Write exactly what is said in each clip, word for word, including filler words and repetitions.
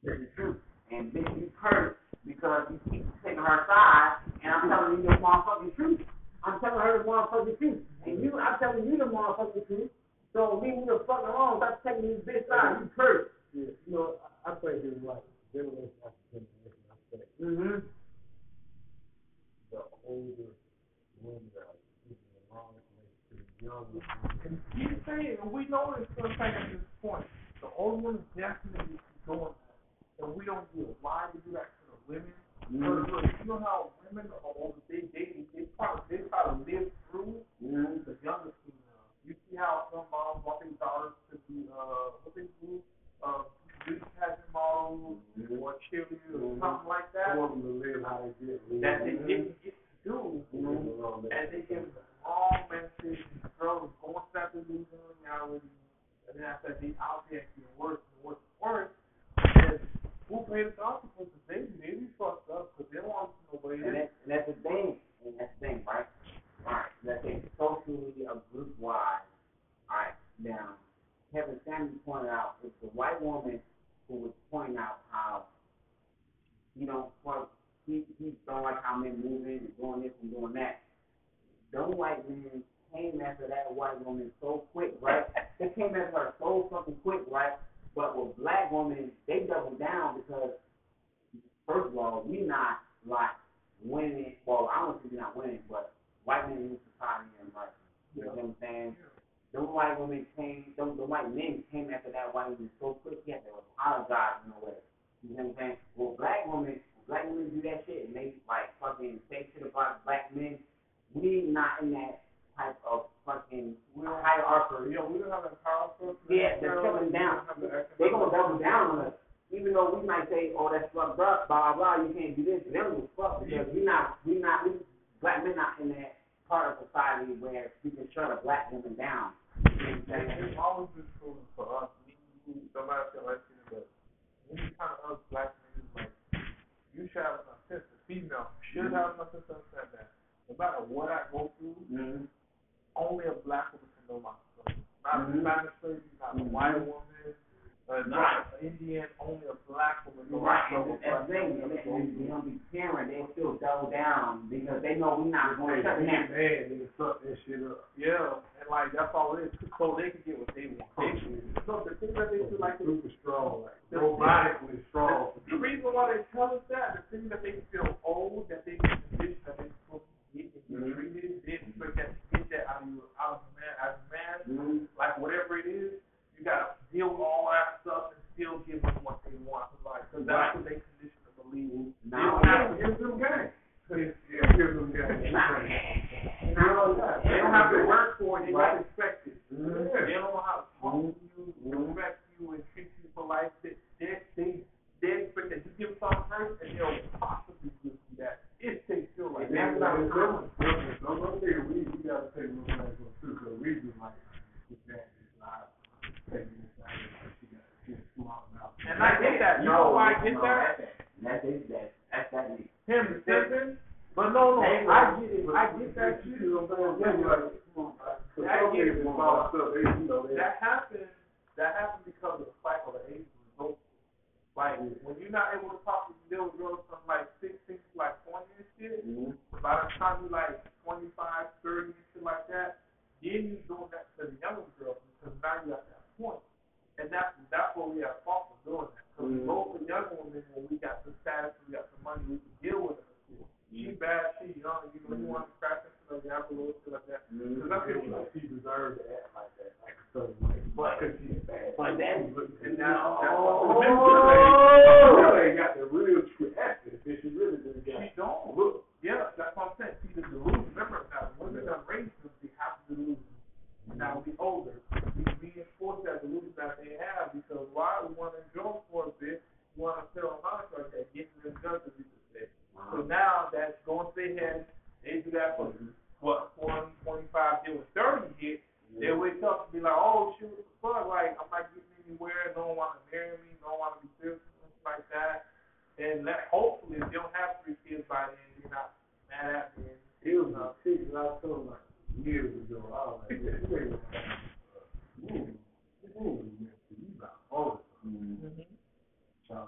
the truth. And bitch, you hurt because you keep taking her side, and I'm telling you the motherfucking truth. I'm telling her the motherfucking truth. And you, I'm telling you the motherfucking truth. So leave me the fuck alone. Stop taking this bitch side. You hurt. Yeah, you know, I, I think it's like generation after generation. I think mm-hmm. the older women are keeping the wrong information to the younger. And keep saying, and we know it's going to take at this point. The older women definitely doing that. And we don't do it. Why do we do that to the women? Because mm-hmm. you know how women are older, they, they, they, probably, they try to live through mm-hmm. the younger female. You see how some moms want their daughters to be, uh, what they do, uh, beauty pageant models mm-hmm. or cheerleaders mm-hmm. or something like that. They want them to live how they did. That they didn't get to do. Mm-hmm. And they give the wrong message. And girls going to that delusion reality. And then after they out there getting worse and worse and worse. And who paid the consequences? They may be fucked up because they don't want to know what it is. And, that, and that's the thing. And that's the thing, right? Right. Let's say socially a group wide. Alright, now Kevin Samuels pointed out it's the white woman who was pointing out how he don't he he don't like how men moving and doing this and doing that. Those white men came after that white woman so quick, right? They came after her so fucking quick, right? But with black women, they doubled down because first of all, we not like winning. Well, I don't think we're not winning, but white men in society and like, you know what I'm saying? Those white women came, those the white men came after that white woman so quick, he had to apologize in a way. You know what I'm saying? Well, black women, black women do that shit and they like fucking say shit about black men. We not in that type of fucking hierarchy. Yeah, we don't have that power structure. Yeah, they're coming down. They're gonna double down on us. Even though we might say, oh, that's fucked up, blah, blah, blah, you can't do this, them was fucked because we not, we not, we, black men not in that part of society where we can shut a black woman down. You know what I'm saying? It's always been true for us. Me, you, somebody feel like it, but any kind of us black men, like, you should have enough sense. The female should have enough sense to understand that. No matter what I go through, mm-hmm. only a black woman can know my story. Not mm-hmm. a Spanish lady, not mm-hmm. a white woman. Uh, not an Indian, only a black woman. Right, and that's the thing. And they don't be caring. They still double down because they know we're not going to shut down. Man, they suck that shit up. Yeah, and like that's all it is. So they can get what they want. They, so the thing that they feel like super strong, like robotically strong. The, the reason why they tell us that, the thing that they feel old, that they get conditioned, that they supposed to get and get treated, they expect that to get that out of you, out of a man, as a man, mm-hmm. like whatever it is. You gotta deal with all that stuff and still give them what they want, like, because that's what they condition to believe. Now, now give them game. Yeah, give them game. Now, they don't have to work for it; they got to expect it. Mm-hmm. They don't know how to talk to you, respect you, and treat you for life. They, they, they, they expect that you give something first, and they'll possibly give you that. It takes still like that. That's not what I'm going to say. We we gotta take those things too, because we just like that. And I get that. You know why I get that? That's it. That's that's that nigga. Him simping. But no, no. I get it. I get that too. I get it. That happens. That happens because of the cycle of age results. Like when you're not able to talk to little girls from like sixteen to like twenty and shit. Mm-hmm. By the time you like twenty-five, thirty and shit like that, then you're doing that to the younger girls because now you're at that point. And that's that's what we have fault for doing that. Because mm-hmm. those are young women when we got the status, we got the money, we can deal with it. She bad, she young, you know, you want to scratch into the gap a little bit like that. Because mm-hmm. that's what like, she deserves to act like that. Like a certain way. But because she's bad. But that's and now that's oh, oh, they got the real true essence. She really didn't get it. She don't. Look, yeah, that's what I'm saying. See, the delusion, remember now, women are raised to be half the delusion. Now we older, we reinforce that delusion that they have because why we want to enjoy for a bit, we want to sit on our like that, getting the judges we just say. So now that's going to their head, they do that for what, twenty, twenty-five, then when thirty hit, they wake up and be like, oh shit, what the fuck, like I'm not getting anywhere, no one want to marry me, no one want to be serious, something like that. And that hopefully if they don't have three kids by then, they're not mad at me. It was a shit that I told like years ago, I was like, yeah, you ain't gonna move. You got all the time. Trying to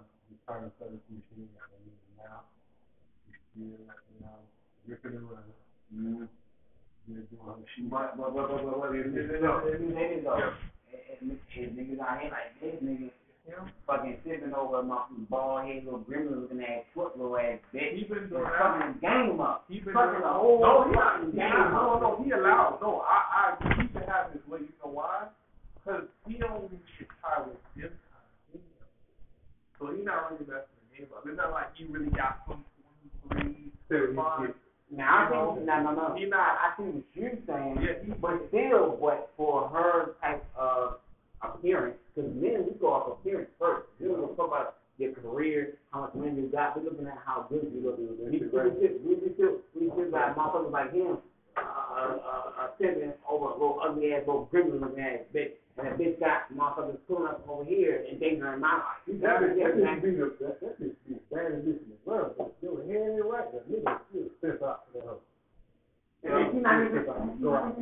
trying to set up some machine out there now. You know, ripping and running. Mm-hmm. But, but, but, but, but, but, it is, it is, it is, and niggas out here like this, niggas, fucking sipping over my bald head, little gremlin looking ass, foot little ass bitch. He been doing fucking the game up. He been fucking doing the whole no, he not, fucking he game not, no, up. no, he allowed. No, I, I, he should have his way. You know why? Because he only gets tired with this kind of thing. So he not really messing the game up. It's not like he really got some twenty-three, thirty-five. Now I think no, no, no. He not. I see what you're saying. Yeah, he, but still, but for her type of appearance, because men we go off appearance first. We don't talk about your career, how much money you got. We're looking at how good you look. We, we, we, we still, we still got motherfuckers like him, uh, uh, uh, sitting over a little ugly ass, little gremlin looking ass bitch, and that bitch got motherfuckers pulling up over here and endangering my life. That is that is the that that is the bad addition as well. But you know, hearing it right, that nigga still steps out to the house. And he's not even go out.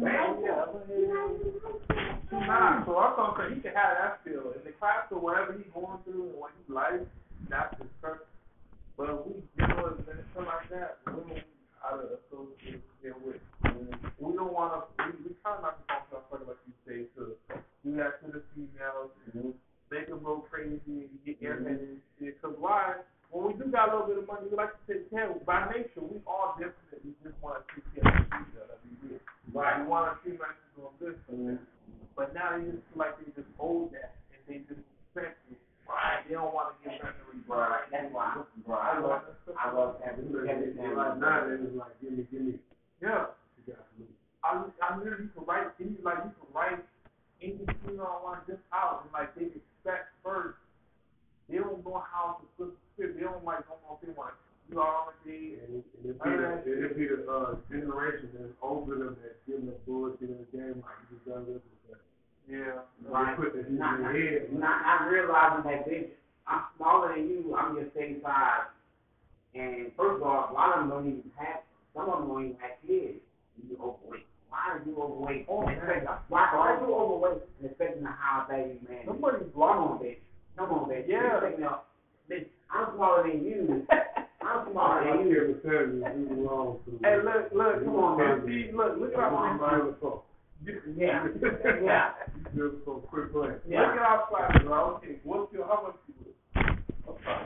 Nah, so I'm gonna say he can have that feel in the class or whatever he's going through and what he likes. That's his purpose. But we deal with something like that. We don't out of associate with. We don't want to. We, we try not to talk to our like you say to do that to the females, mm-hmm. make them go crazy, get airheaded and shit. Cause why? When we do got a little bit of money, we like to take care of. By nature, we all different. We just want to take care of each other. We right. We want to see like doing good for them. But now they just feel like they just hold that and they just expect it. Right. They don't want to get back to return. Right. That's why. Right. I love. I love having everything like that. It's like give me, give me. Yeah. I I literally you can write. Any like you can write any female I want just out and like they expect first. They don't know how to put the script. They don't like don't know if they want to do all the day. And it be the it be the uh, generation that's over them that give them bullshit in the game like you just done with it. Yeah. Right. Put the not, in their head. Not, not realizing that bitch, I'm smaller than you. I'm just thirty-five. And first of all, a lot of them don't even have. Some of them don't even have kids. You overweight. Why are you overweight? Oh, man. Why, why are you overweight and expecting a high baby man? Somebody's blocking on bitch. Come on, bitch. Yeah. Up. Bitch, I'm smaller than you. I'm smaller than you. Hey, look, look, come on, man. See, look, look at our mind. Yeah. Yeah. Just for quick play. Yeah. Look at our classes, right? Okay, what's your, how much you weigh? What's that?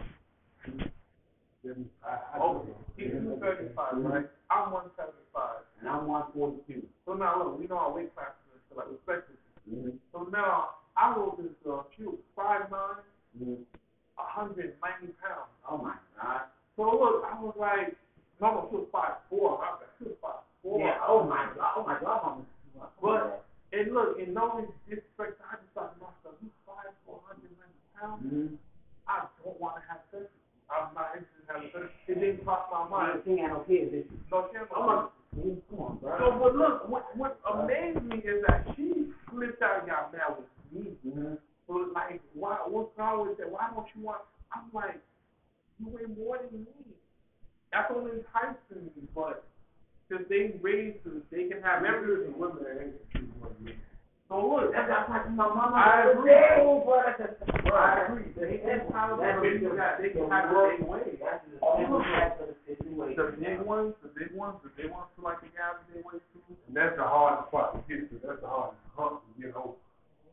Okay, he's two thirty-five, right? I'm one seventy-five. And I'm one forty-two. So now, look, we know our weight classes, so like, respectively. Mm-hmm. So now, I wrote this girl, she was five nine, mm-hmm. one hundred ninety pounds. Oh my God. So look, I was like, no, no, she was five four. I was like, she was five four. Yeah, oh my God, oh my God. But, and look, and no disrespect, I just thought to myself, you five four, one hundred ninety pounds? Mm-hmm. I don't want to have sex. I'm not interested in having sex. It didn't cross my mind. She ain't had no kids, did she? No, she ain't no kids. Come on, bro. So, but look, what, what amazed me is that she flipped out and got mad with me. Mm-hmm. So, like, why, what's wrong with that? Why don't you want, I'm like, you weigh more than me. That's only enticing me, but since they raised us, they can have everything. Women ain't choose one man. So look, that's what I my mama. I agree. Oh, bro, that's a, bro, I agree. They can have that's they can have they can have their way. That's the simple fact of the situation. The big ones, the big ones, the big ones feel like they have their way too. And that's the hardest part to get to. That's the hardest hump to get over.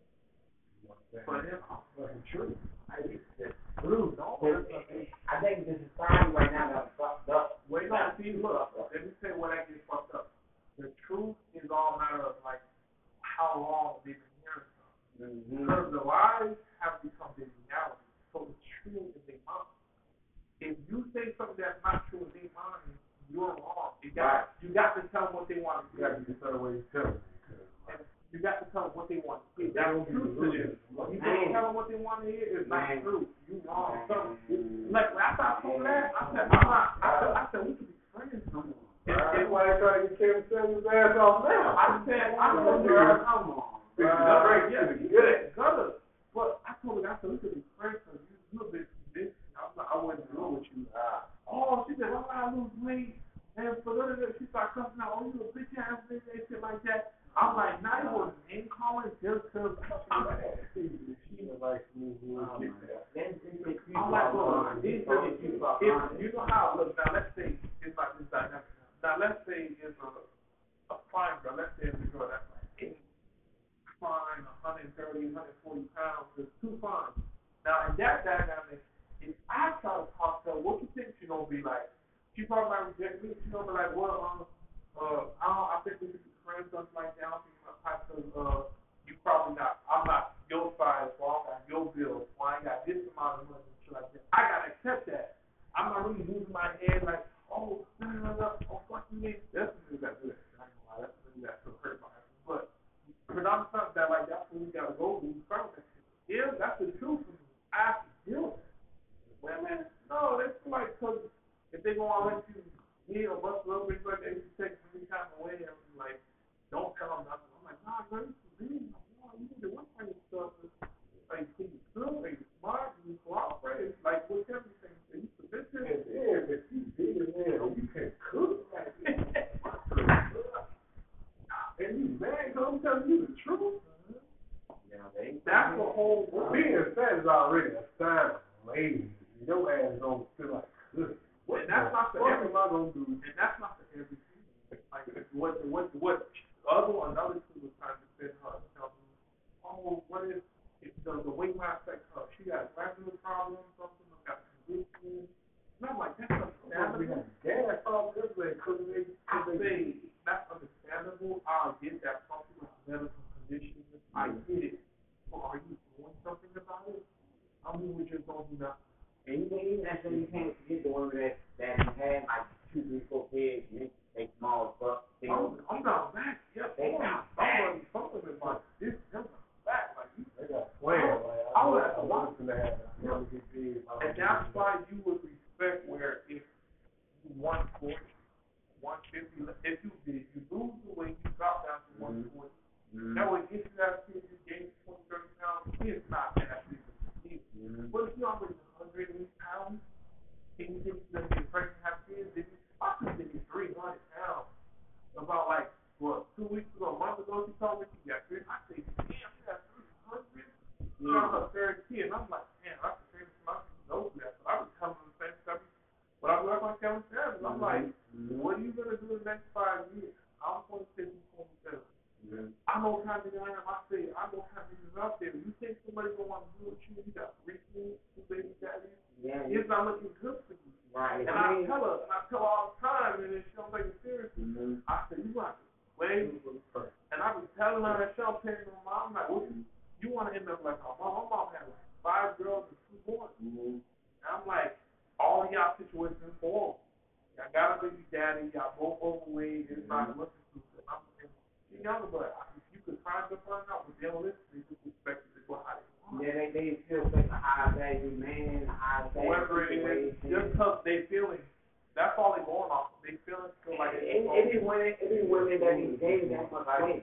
You know For him, that's true. I think it's true. No, I think the society right now got fucked up. Wait, no, see, look, let me tell you where that gets fucked up. The truth is all a matter of, like, how long they've been hearing something. Mm-hmm. Because the lies have become their reality. So it's true in their mind. If you say something that's not true in their mind, you're wrong. You got, right. you got to tell them what they want to hear. You got to decide what you tell them. And you got to tell them what they want to hear. That's the truth to them. You don't tell them what they want to hear, it's not true. You wrong. So, like, after I told that, I said, I'm not, I said, I said we could be friends no more. That's why they try to get Kevin Samuels' ass off now. I said, I told her, come on. Uh, yeah, you good. Gutter. But I told her, I said, we could be friends because you, you a bit bitch. I was like, I wouldn't go with you. Uh, oh, she said, why would I lose weight? And for the she started cussing out, oh, you a bitch ass bitch, and shit like that. I'm like, not even was name calling just because I'm like, she likes me. I'm like, well, it if, if you know how it looks, now let's say it's like this dynamic. Now let's say it's a a fine girl. Let's say it's a girl that's like eight, fine, one thirty, one forty pounds. It's too fine. Now in that dynamic, if I try to talk to her, what you think she gonna be like? She probably might reject me. She gonna be like, well, um, uh, I don't. I think we could be friends, something like that. I don't think my type of uh, you probably not. I'm not your size, so I got your bill. So I ain't got this amount of money and shit like that. I gotta accept that. I'm not really losing my head like, oh, no, no, no, oh, fuck you, that's what we got to do. That's what we got to hurt my ass. But, but I'm not that like that's what we gotta go do. Yeah, that's the truth. I have to deal with it. Well, man, no, that's like, cause if they gonna let you heal or bust a little bit, like they should take any time away and like, don't tell them nothing. I'm like, nah, girl, you should be. You need to work on yourself. Like, you good, like, you smart, you cooperate, like, whatever you think. You submission. And then, if you did it, man, you can cook. Like, and you mad, because I'm telling you the truth. Yeah, they, that's the whole world. Being fat is already a sign of laziness. Your ass don't feel like good. Well, and that's not for every. What am I gonna do? And that's not for every season. Like what what what other another two was trying to defend her. Tell me, oh, what is it, the the weight might affect her? She got glandular problems, something got condition. And I'm like, that's understandable. Gas off this way, cause they. I say that's understandable. I get that some people have medical conditions. I get it. But are you doing something about it? I mean, we just don't do nothing. And you even actually you can't forget the women that that had like two, three, four kids, and they small as fuck. They I'm, I'm not back. Yeah, they not back. Some of them like this, they're not back. Like you, they got swag. Like I was at I the lot. want to have. I want to get big. And that's why you would respect where if you one forty, one fifty, if you did, you lose the weight, you drop down to one forty. Mm-hmm. That way, if you have kids, you gain twenty, thirty pounds. It's not that big. Mm-hmm. But if you already one hundred eighty pounds, and you think you're going to get pregnant and have kids, then you possibly get you three hundred pounds. About like, what, two weeks ago, a month ago, she told me she got three. I said, damn, you got three hundred? She's on her third kid. And I'm like, damn, that's the same amount of those that. But I was telling her the same stuff. But I'm like, I'm telling her, I'm mm-hmm. like, what are you going to do in the next five years? I'm twenty-six, twenty-seven. Mm-hmm. I know how many I am. I say, I know how many is out there. You think somebody's going to want to do what you? You got three kids, two baby daddies. Yeah, it's not looking good for you. Right. And I, I tell her, and I tell her all the time, and then she don't take it seriously. Mm-hmm. I say, you got to wait. And I be telling her that she don't pay no mom. I'm like, what you, you want to end up like my mom? My mom had like five girls and two boys. Mm-hmm. And I'm like, all of y'all situations for y'all got a baby daddy, y'all both overweight, it's not looking too good. I'm She's younger, but if you could find the fun out, but they don't listen, they just expect it to go how they want. Yeah, they, they still think a high value man, a high value whoever it is, just because they feeling, that's all they going off. They feeling feel like it. It, it be women, it be women that be dating that much like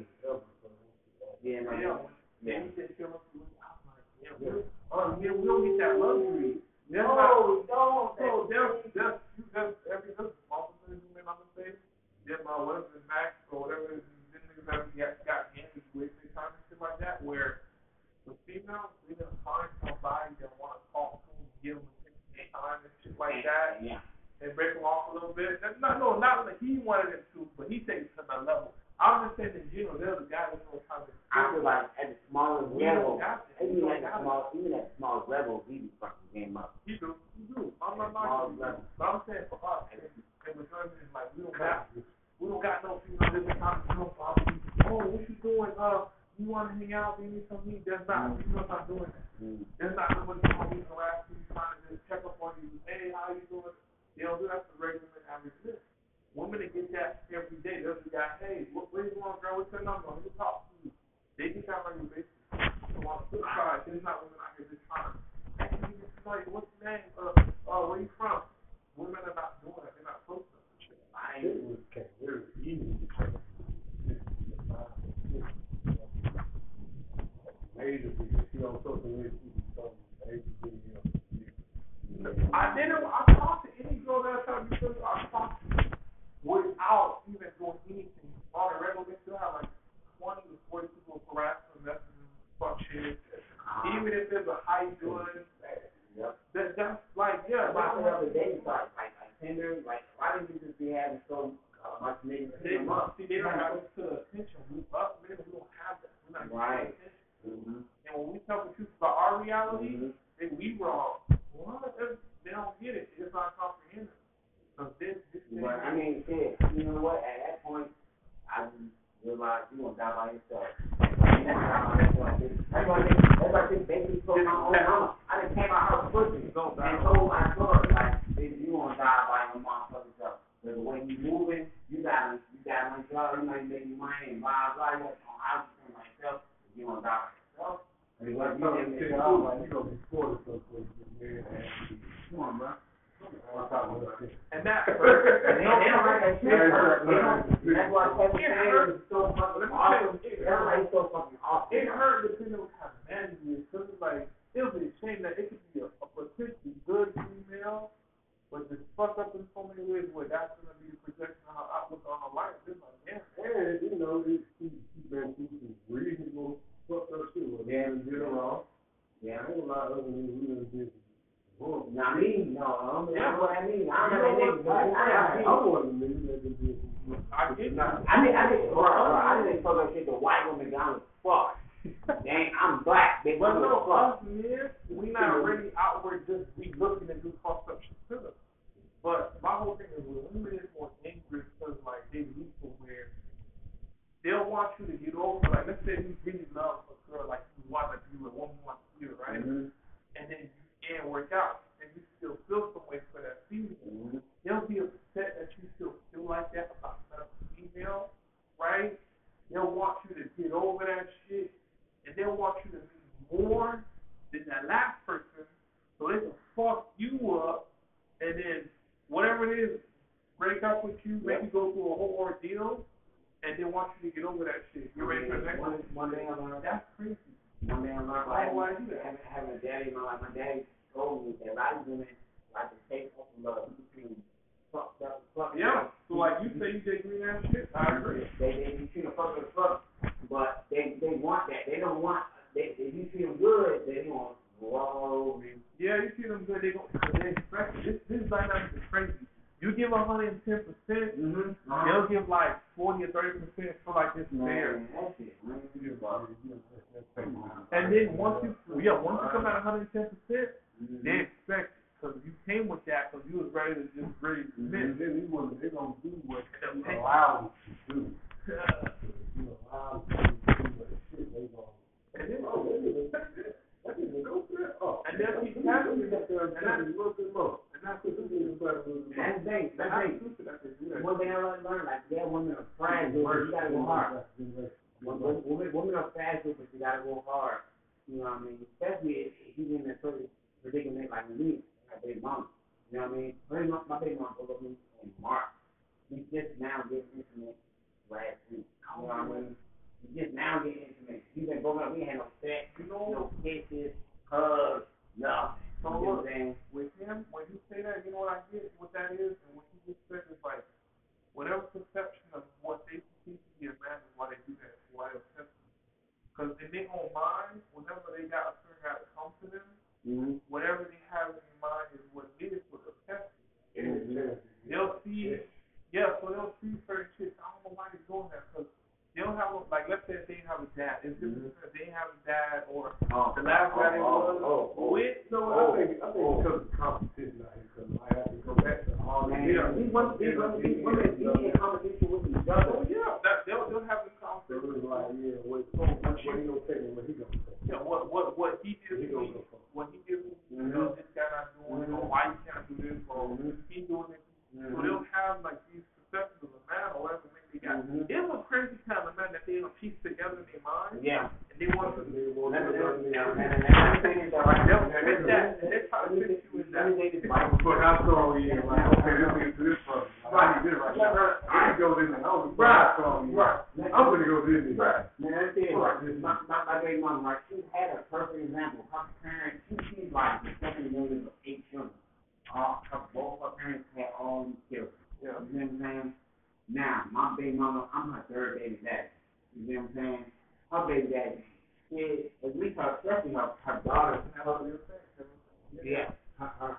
yeah, no, yeah. Yeah, he said feeling feel I'm like, yeah, we don't, uh, yeah, we don't get that luxury. There's no, not, don't. So there's, there's, you, there's every, there's multiple things you may not say. There's my whatever Max or whatever it is. Got, got games with the kind of shit like that where the females, they gonna find somebody that want to talk to them, give them attention time and shit like that, yeah. And break them off a little bit. That's not, no, not like he wanted it to, but he takes it to another level. I'm just saying in general, there's a guy that's gonna kind of. I feel like at the smallest level, even at the small, even at the smallest level, he be fucking game up. He do, he do. I'm not knocking him. But I'm saying for us, and we're trying to like we don't got. We don't got no female this time to come for oh, what you doing? Uh, you want to hang out? You need some meat? There's not. Mm-hmm. You're not doing that. Mm-hmm. There's not nobody calling you to ask you, trying to just check up on you. Hey, how you doing? They don't do that for regular men average men. Women that get that every day. There's a guy, hey, what, where you going, girl? What's your number? Let me talk to you. They get that on your basis. So on the flip side, there's not women out here just trying to, hey, you get somebody, what's your name? Uh, uh, where you from? Women are not doing that. They're not supposed to. I it was okay, very easy to try to major because she on social media, she was talking major video. I didn't, I talked to any girl that I tried to be good, I talked to without even doing anything. On a regular, they still have like twenty to forty people harassing them, messaging, fuck shit. Even if there's a how you doing, that, that's like, yeah. Why the other dating sites, like, like Tinder, like, why didn't you just be having so uh, much niggas They, them up? see, they don't have it to the attention. We, us, men, we don't have that. We're not Right. attention. Mm-hmm. And when we tell the truth about our reality, Mm-hmm. then we wrong. What? They don't get it. It's not comprehending. So this, this thing. But I mean, shit, you know what? At that point, I just realized you gonna die by yourself. Everybody, everybody think baby told my own mama. I done came out her pussy and told I told her, like, baby, you gonna die by your motherfucking self. But the way you moving, you gotta, you gotta make sure you might make money and blah blah. You know, I was saying myself, you gonna die by yourself. And what you didn't make it out, like, you gonna be spoiled for something, man. Come on, bro. And that And they, they don't like that shit. They don't, that's why Kevin Samuels is so fucking awesome. Everybody's so fucking awesome. it hurt depending on how mad he is. Because it's like, it would be a shame that it could be a, a potentially good female, but just fucked up in so many ways where that's going to be the projection of her outlook on her life. It's like, damn. And, you know, he, he, he been through some reasonable fucked up shit. Yeah. Get it wrong. Yeah. I ain't a lot of other niggas we done did. Now, I mean, no, I don't Yeah, know what I mean. I You don't know know that nigga. what? I, I, I I want a nigga that can do some. I get that. I didn't, I didn't, bro, bro, I didn't talk that shit to white women down the fuck. Dang, I'm black, bitch. But I'm no, fuck. us men, we not really outward just we looking to do fucked up shit to them. But my whole thing is with women is more angry because like they used to where they'll want you to get over. Like let's say you really love a girl, like you want to be with one wants to do, right? Mm-hmm. And then you can't work out, and you still feel some way for that female. Mm-hmm. They'll be upset that you still feel like that about another female, right? They'll want you to get over that shit, and they'll want you to be more than that last person, so they can fuck you up, and then whatever it is, break up with you, make you go through a whole ordeal, and then want you to get over that shit. You ready for the next one? One day I learned that. That's crazy. One day I learned Why like why do that? having, having a daddy in my life. My daddy told me that a lot of women like to take off the love between fucked up and fucked Yeah. up. So like you say you did green ass shit, I agree. They they be treating fuck as fuck, but they they want that. They don't want. They if you treat them good, they want whoa. Yeah, you see them good, they go they expect it. This this dynamic is crazy. You give a hundred and ten percent, Mm-hmm. they'll give like forty or thirty percent for like this fair. Man, that shit, man. And then once you yeah, once you come out a hundred and ten percent, Mm-hmm. they expect because you came with that because you was ready to just really And submit. then he want they gonna do what you allow them to do. Yeah. You allow them to do what shit they gonna. And then Oh, that nigga, that nigga go for it. Oh, And they'll keep that tapping nigga you. up there and And tell that's- you a little bit more. and that's This nigga better do it. That's the thing. That's the That's thing. stupid that they do that. One thing I learned, like, yeah, women are fragile, but you gotta go hard. Women, women, women are fragile, but you gotta go hard. You know what I mean? Especially if, if you're in a certain predicament like me, my big mom. You know what I mean? My, my big mom told me in March. We just now getting intimate last week. You know what I mean? We just now getting intimate. We been broken up. We ain't had no sex, You know, no kisses, hugs, nothing. so You know look, what I'm saying? with him, when you say that, you know what I get, what that is, and what you just said is like, whatever perception of what they perceive to be a man is why they do that, why they're sensitive. Because in their own mind, whenever they got a certain guy to come to them, Mm-hmm. whatever they have in their mind is what it is for the test. Mm-hmm. They'll see, yeah, so they'll see certain shit. I don't know why they're doing that, because they don't have, a, like, let's say if they didn't have a dad. It's just Mhm. because they didn't have a dad, or Oh, the last guy they oh, was oh, oh. with, No, Oh, I think I think oh. because of competition out here, because I have to go back to all the Man, years. these women, these women, these women be in competition with each other. oh yeah, that, they'll, they'll have this So conversation. it was like, yeah, what, what he gonna take and what he gonna take. Yeah, what what what he did He to gonna me, go for it. what he did to me, you know, this guy not doing it, or why he can't do this, or Mhm. he doing it. So Mhm. they'll have like these perceptions of a man or whatever man they got. Mhm. It's a crazy kind of man that they gonna piece together in their mind, Yeah. and they want to. Nigga won't Let me, do let me, nothing else. let me, let me say this all right. They'll fit that, and they try to fit you in Let me that. say this right. But how strong he is, like, okay, this nigga this from. Right, this right now. I can go in there, I don't know how strong he is. Right. I'm gonna go this nigga. Right. Man, let's say it right. My, my, my baby mama, right, she had a perfect example. Her parents, she, she's like the second youngest of eight children. Uh, her, both her parents had all these children. Yeah. You know what I'm saying? Now, my baby mama, I'm her third baby daddy. You know what I'm saying? Her baby daddy, she, at least her, especially her, her daughter, her, yeah, her, her,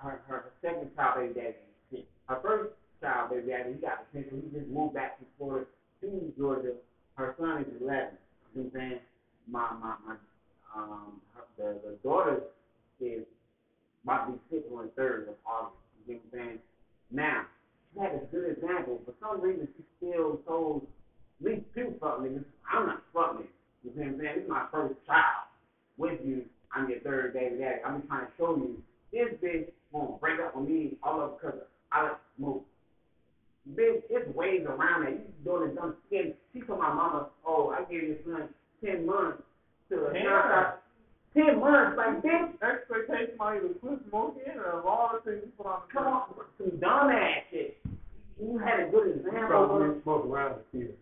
baby daddy. Her first child baby daddy, he got attention. He just moved back from Florida to Georgia. Her son is eleven. You know what I'm saying? My my my um her, the the daughter is about to be six on the third of August. You know what I'm saying? Now, she had a good example. For some reason, she still told at least two fuck niggas, I'm not fuck niggas. You know what I'm saying? This is my first child with you. I'm your third baby daddy. I'm just trying to show you this bitch won't break up with me all of because I let move. Bitch, it's ways around that. You doing it dumb shit. She told my mama, oh, I gave your son ten months to a yeah. ten months, like bitch. Expectation might either push more in or all the things you put on the come on, some dumb ass shit. You had a good example. You probably didn't smoke around the kid.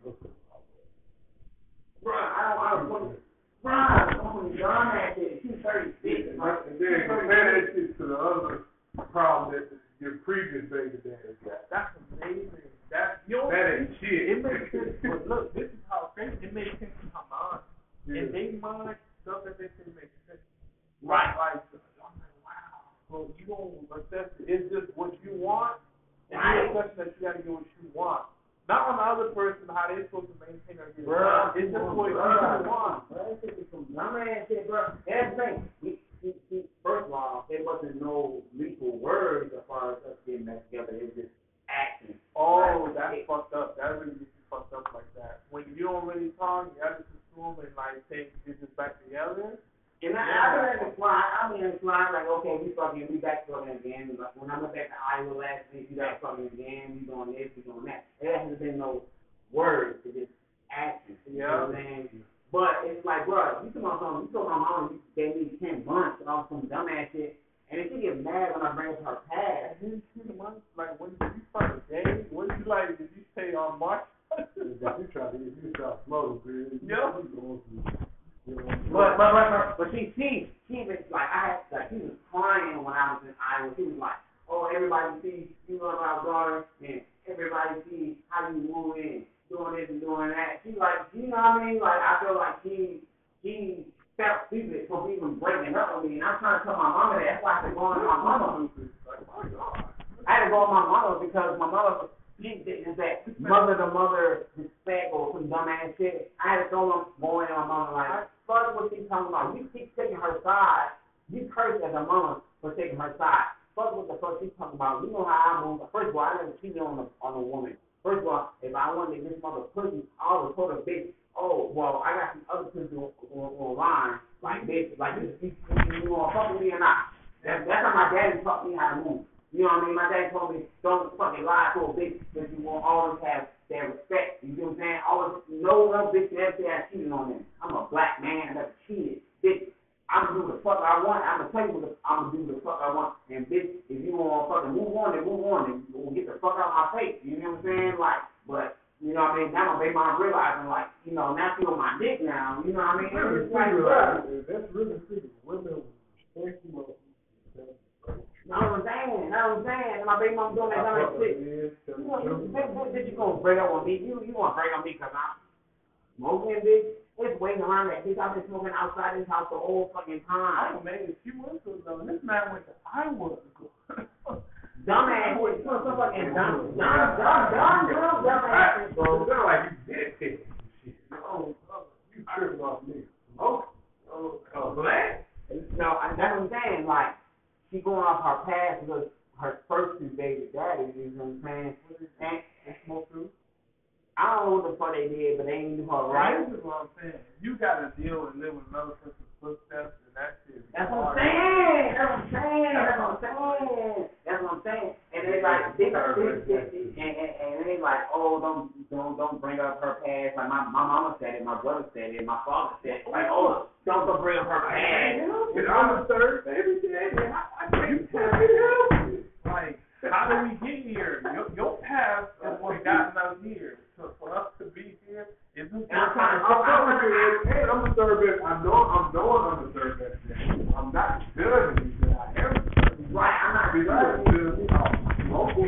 Bruh, I don't, I don't want to. Bruh, some dumb ass shit. She's thirty-six. And then compare that shit to the other problem that your previous baby daddy got. That's amazing. That, you know, that ain't shit. It makes sense. But look, this is how crazy. It makes sense in her mind. Yeah. In their mind, stuff that they say makes sense. Right. Like, I'm like, wow. So you don't assess it. It's just what you want. And right. you assess that you got to get what you want. Not on the other person, how they're supposed to maintain or get bro, it's just what you want. Bro, this is some dumb ass shit, bro. That's the thing. We, we, we, first of all, there wasn't no lethal words as far as us getting back together. It was just action. Oh, like, that's it, fucked up. That really gets you fucked up like that. When you don't really talk, you have to assume and like think you're just back together. And I, yeah. I been in the slide. I mean, in the slide, like, okay, we fucking, we back fucking again. Like, when I went back to Iowa last week, we back fucking again. We doing this, we doing that. There hasn't been no words to this action. You yeah. know what I'm saying? But it's like, bro, you told my mom, you told my mom you gave me ten months and all some dumb ass shit. And then she get mad when I bring up her past. ten months? Like, when did you start a day? What did you like? Did you say on March? You try to, you try to slow, dude. Yeah. But, but, but, but, but she, she, she was like, I had, like, she was crying when I was in Iowa. She was like, oh, everybody sees you love our daughter, and everybody sees how you move in, doing this and doing that. She like, you know what I mean? Like, I feel like she, she felt stupid for even breaking up with me, and I'm trying to tell my mama that. That's why I had to go on my mama. Like, my God. I had to go on my mama because my mother, she is that mother to mother respect or some dumb ass shit. I had to go on going on my mama like, fuck what she's talking about. You keep taking her side. You curse as a mama for taking her side. Fuck what the fuck she's talking about. You know how I move. First of all, I never cheated on a on a woman. First of all, if I wanted to get this mother pussy, I always told her, bitch, oh, well, I got some other pussy on, on, online. Like, bitch, like, you, you, you want to fuck with me or not? That's, that's how my daddy taught me how to move. You know what I mean? My dad told me, don't fucking lie to a bitch because you won't always have their respect. You know what I'm saying? Always, no one bitch can ever say I cheated on them. I'm a black man. I never cheated. Bitch, I'm going to do the fuck I want. I'm going to tell you what the, I'm going to do the fuck I want. And bitch, if you want to fucking move on, then move on. Then we'll get the fuck out of my face. You know what I'm saying? Like, but, you know what I mean? Now my baby mom realizing, like, you know, now she on my dick now. You know what I mean? Really, it's like, really, that's really true. Women respect you. Know what I'm saying? Know what I'm saying? And my baby mom doing that kind of shit. You know, you, bitch, bitch, you gonna break up with me? You, you wanna break up with me because I'm smoking, bitch? It's waiting around that bitch. I've been smoking outside this house the whole fucking time. Oh man, she went to though. This man went to Iowa to go. Dumbass, you know, some fucking dumb, dumb, dumb, dumb, dumb, dumbass. Bro, it's not like you did it. Oh, you tripping off me. Oh, oh, oh, black? No, that's what I'm saying. Like, she going off her past because her first two baby daddies, you know what I'm saying? And, They smoke too? I don't know what the fuck they did, but they ain't do her right. This is what I'm saying. You gotta deal and live with another person's footsteps, and that shit. That's what I'm saying. That's what I'm saying. That's what I'm saying. That's what I'm saying. And they like, they, they, they, they, and, and, and they like, oh, don't, don't, don't bring up her past. Like my, my mama said it, my brother said it, my father said it. Like, oh, don't, don't bring up her past. And I'm the third baby daddy. I can't tell you. Like, how did we get here? Your, your past is what got us here. So for us to be here, is this? I'm trying to. Hey, I'm the third best. I know. I'm knowing I'm the third best. I'm not judging you. I am. Right. I'm not judging you. Local.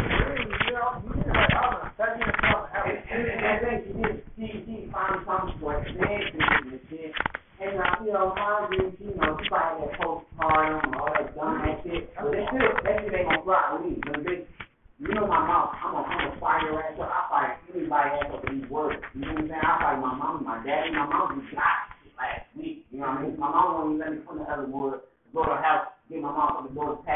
And then she did. She she found something for it. And shit. And like, you know, mind you, you know, she probably had postpartum and all that dumb ass shit. But that shit, that shit ain't gonna fly with me.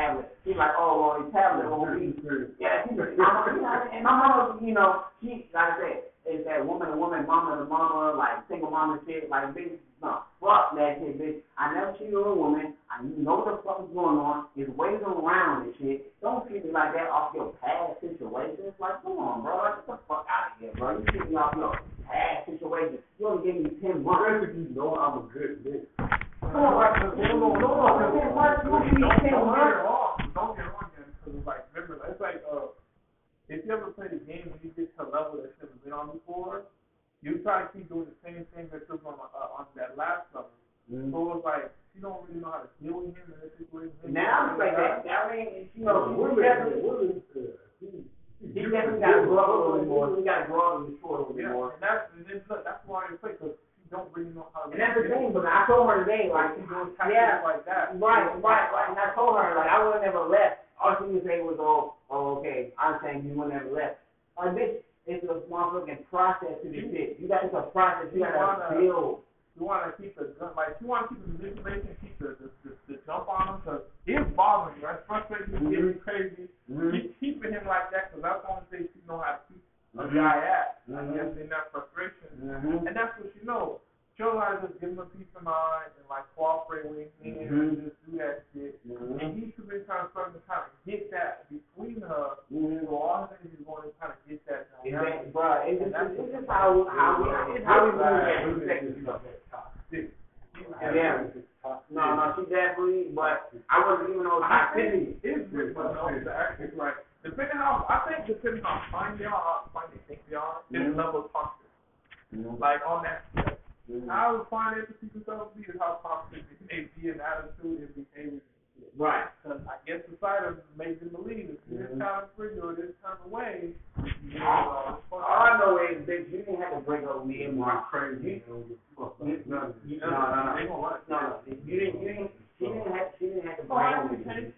tablet. She's like, oh, well, these tablets won't be. Yeah, she's like, and my mama, you know, she, like I said, is that woman to woman, mama to mama, like single mama shit, like bitch, no, fuck that shit, bitch. I never cheated on a woman. I know what the fuck is going on. There's ways around this shit. Don't treat me like that off your past situations. Like, come on, bro. Like, get the fuck out of here, bro. You treat me off your past situations. You only gave me ten months. Especially if you know I'm a good nigga. Come on, right? No, no, no, no. ten months, you only give me ten Don't get months. it wrong. Don't get it wrong, because it's like, remember, it's like, uh, if you ever played a game when you get to a level that you've been on before, you try to keep doing the same thing that you're on uh, on that last level. Mm-hmm. So it's like she don't really know how to deal with him in this situation. Now it's like that. I mean, you know, women, definitely, women, he definitely got to grow up a little bit more. He got to grow up and mature a little bit Yeah, more. and that's and then, look, that's why I play because she don't really know how to. And that's the thing. But I told her today, like, she's doing tactics yeah, like that. right, right, right. And I told her, like, I would have never left. All she would say was, oh, oh, okay, I'm saying you would have never left. Like, bitch, it's a motherfucking process to this shit. You got it's a process. You, you got to build. You want to keep the gun, like, you want to keep the manipulation, keep the, the, the, the jump on him, because it's bothering you. That's frustrating. It's getting crazy. Mm-hmm. Keep keeping him like that, because that's the only thing she know how to keep a Mm-hmm. guy at. Mm-hmm. I guess in that frustration. Mm-hmm. And that's what she knows. She'll know how to just give him a peace of mind and, like, cooperate with him mm-hmm. and just do that shit. Mm-hmm. And he's too been trying to start to kind of get that between her. Mm-hmm. So all the things he's going to kind of get that down. Exactly, bro. It's just, it's just how, how we, it's how we move that stuff. Yeah. No, no, she definitely, but I wasn't even on toxicity. It's really but no, the acting right. Depending how I think depending how fine they are, how fine they think they are, mm-hmm. it's level toxic. Mm-hmm. Like on that scale. Mm-hmm. How fine empathy can self be is how toxic it may be in attitude and behavior. Right. Because I guess society made them believe if you're mm-hmm. this kind of free or this kind of way, you know, all, all I know is that you didn't have to break up with me and Mark. Crazy. You, you, no, no, no, no, no. You didn't, you didn't. She didn't have. She didn't have to break up with me.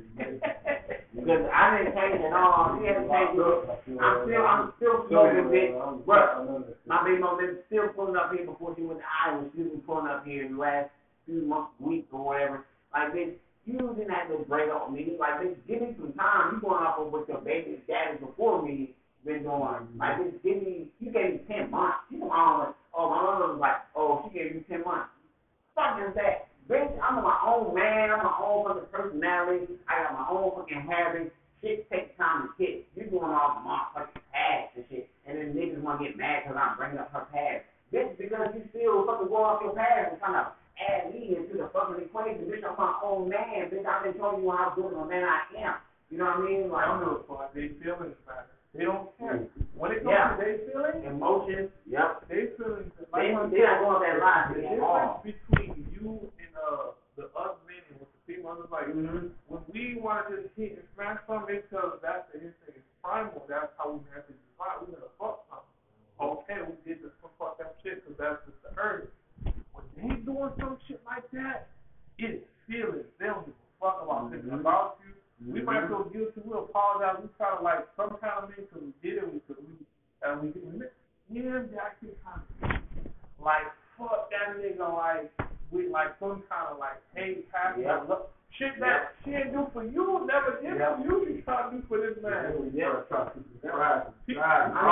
Because I didn't change at all. She had to change it. I'm still, I'm still smoking bitch. But my baby mother is still pulling up here before she went to Iowa. She's been pulling up here in the last few months, weeks, or whatever. Like bitch, you didn't have to break up with me. Like bitch, give me some time. You going off of what your baby's daddy before me been doing. Like bitch, give me. You gave me ten months. You know, I was, oh my mother was like, oh, she gave you ten months. Fuck is that? Bitch, I'm my own man, I'm my own fucking personality, I got my own fucking habits, shit takes time to hit. You doing all the motherfucking past and shit, and then niggas wanna get mad because I'm bringing up her past. Bitch, because you still fucking go off your past and trying to add me into the fucking equation, bitch, I'm my own man, bitch, I've been showing you how good of a man I am. You know what I mean? Like, I don't know what they feelings matter. They don't care. When it comes yeah. to their feelings, emotions, yep. Their feelings, like they, they don't go on that line. The difference between you and uh, the us men and with the female is like, mm-hmm. when we want to just hit and smash something because that's the instinct, it's primal, that's how we naturally divide. We're going to fuck something. Okay, we did this fuck that shit because that's just the urge. When they doing some shit like that, it's feelings. They don't give a fuck about thinking mm-hmm. about you. We mm-hmm. might feel guilty. We apologize. We try to like some kind of thing because we did it. We could we and we we yeah. I keep kind of like fuck that nigga. Like with like some kind of like hate passion. Yep. Shit that yep. she didn't do for you. Never did yep. for you. You try to do for this man. Yeah. Try to right. I mean,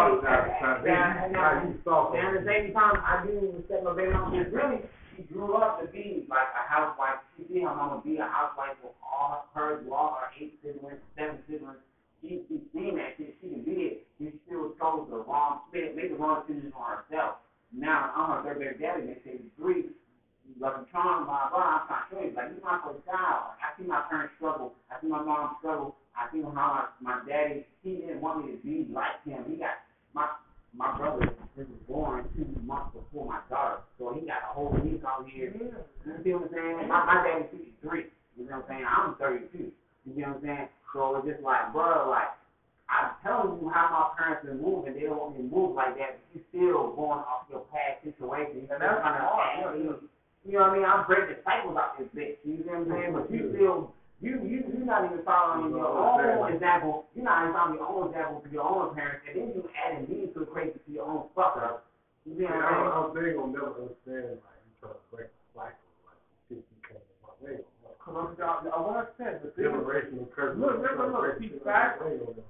and at the same time, I do respect my baby mama. Really, she grew up to be like a housewife. She see her mama be a housewife with all her, all her eight siblings, seven siblings. She, she seen that shit. She can be it. She still chose the wrong, made, made the wrong decision on herself. Now, I'm her third baby daddy, they say three. Like, Tron, blah, blah. I'm trying to show you. Like, he's my first child. I see my parents struggle. I see my mom struggle. I see how my, my daddy, he didn't want me to be like him. He got, my my brother was born two months before my daughter. So he got a whole week out here. Yeah. You see what I'm saying? My, my daddy's fifty-three. You know what I'm saying? I'm thirty-two. You know what I'm saying? So it's just like, bro, like, I'm telling you how my parents been moving. They don't want me to move like that, but you still going off your past situation. And that's kind of hard. You know what I mean? I'm breaking cycles out this bitch. You know what I'm saying? But you still, you you you're not even following your own example. You're not even following your own example to your own parents, and then you adding these to the equation to your own fuck up. You know what I'm saying? They gonna never understand like you trying to break the cycle like shit you came my way. Cause I'm, I, what I said, the thing, Generational curse. look, look, look, look, see, facts,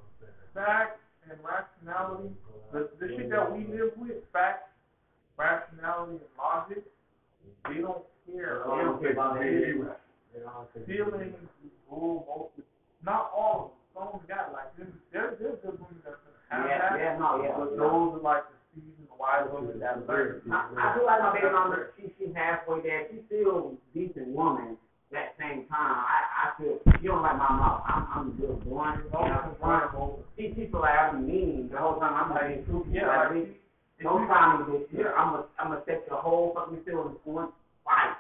facts and rationality, the, the shit that we live with, facts, rationality, and logic, they don't care. They don't care about feelings. Feelings rule most of, not all of them. Some of them got like, there's, there's, there's good women that's gonna have yeah, that. Yeah, no, yeah. But those are like the seasoned wise women that learn. I, I do like my baby mama. She she's halfway there. She's still a decent woman. At the same time, I I feel she don't like my mouth. I'm I'm just blunt. You know, she she feel like I'm mean the whole time. I'm like, yeah, like, like don't try me this shit. I'm gonna I'm gonna set your whole fucking feelings on fire.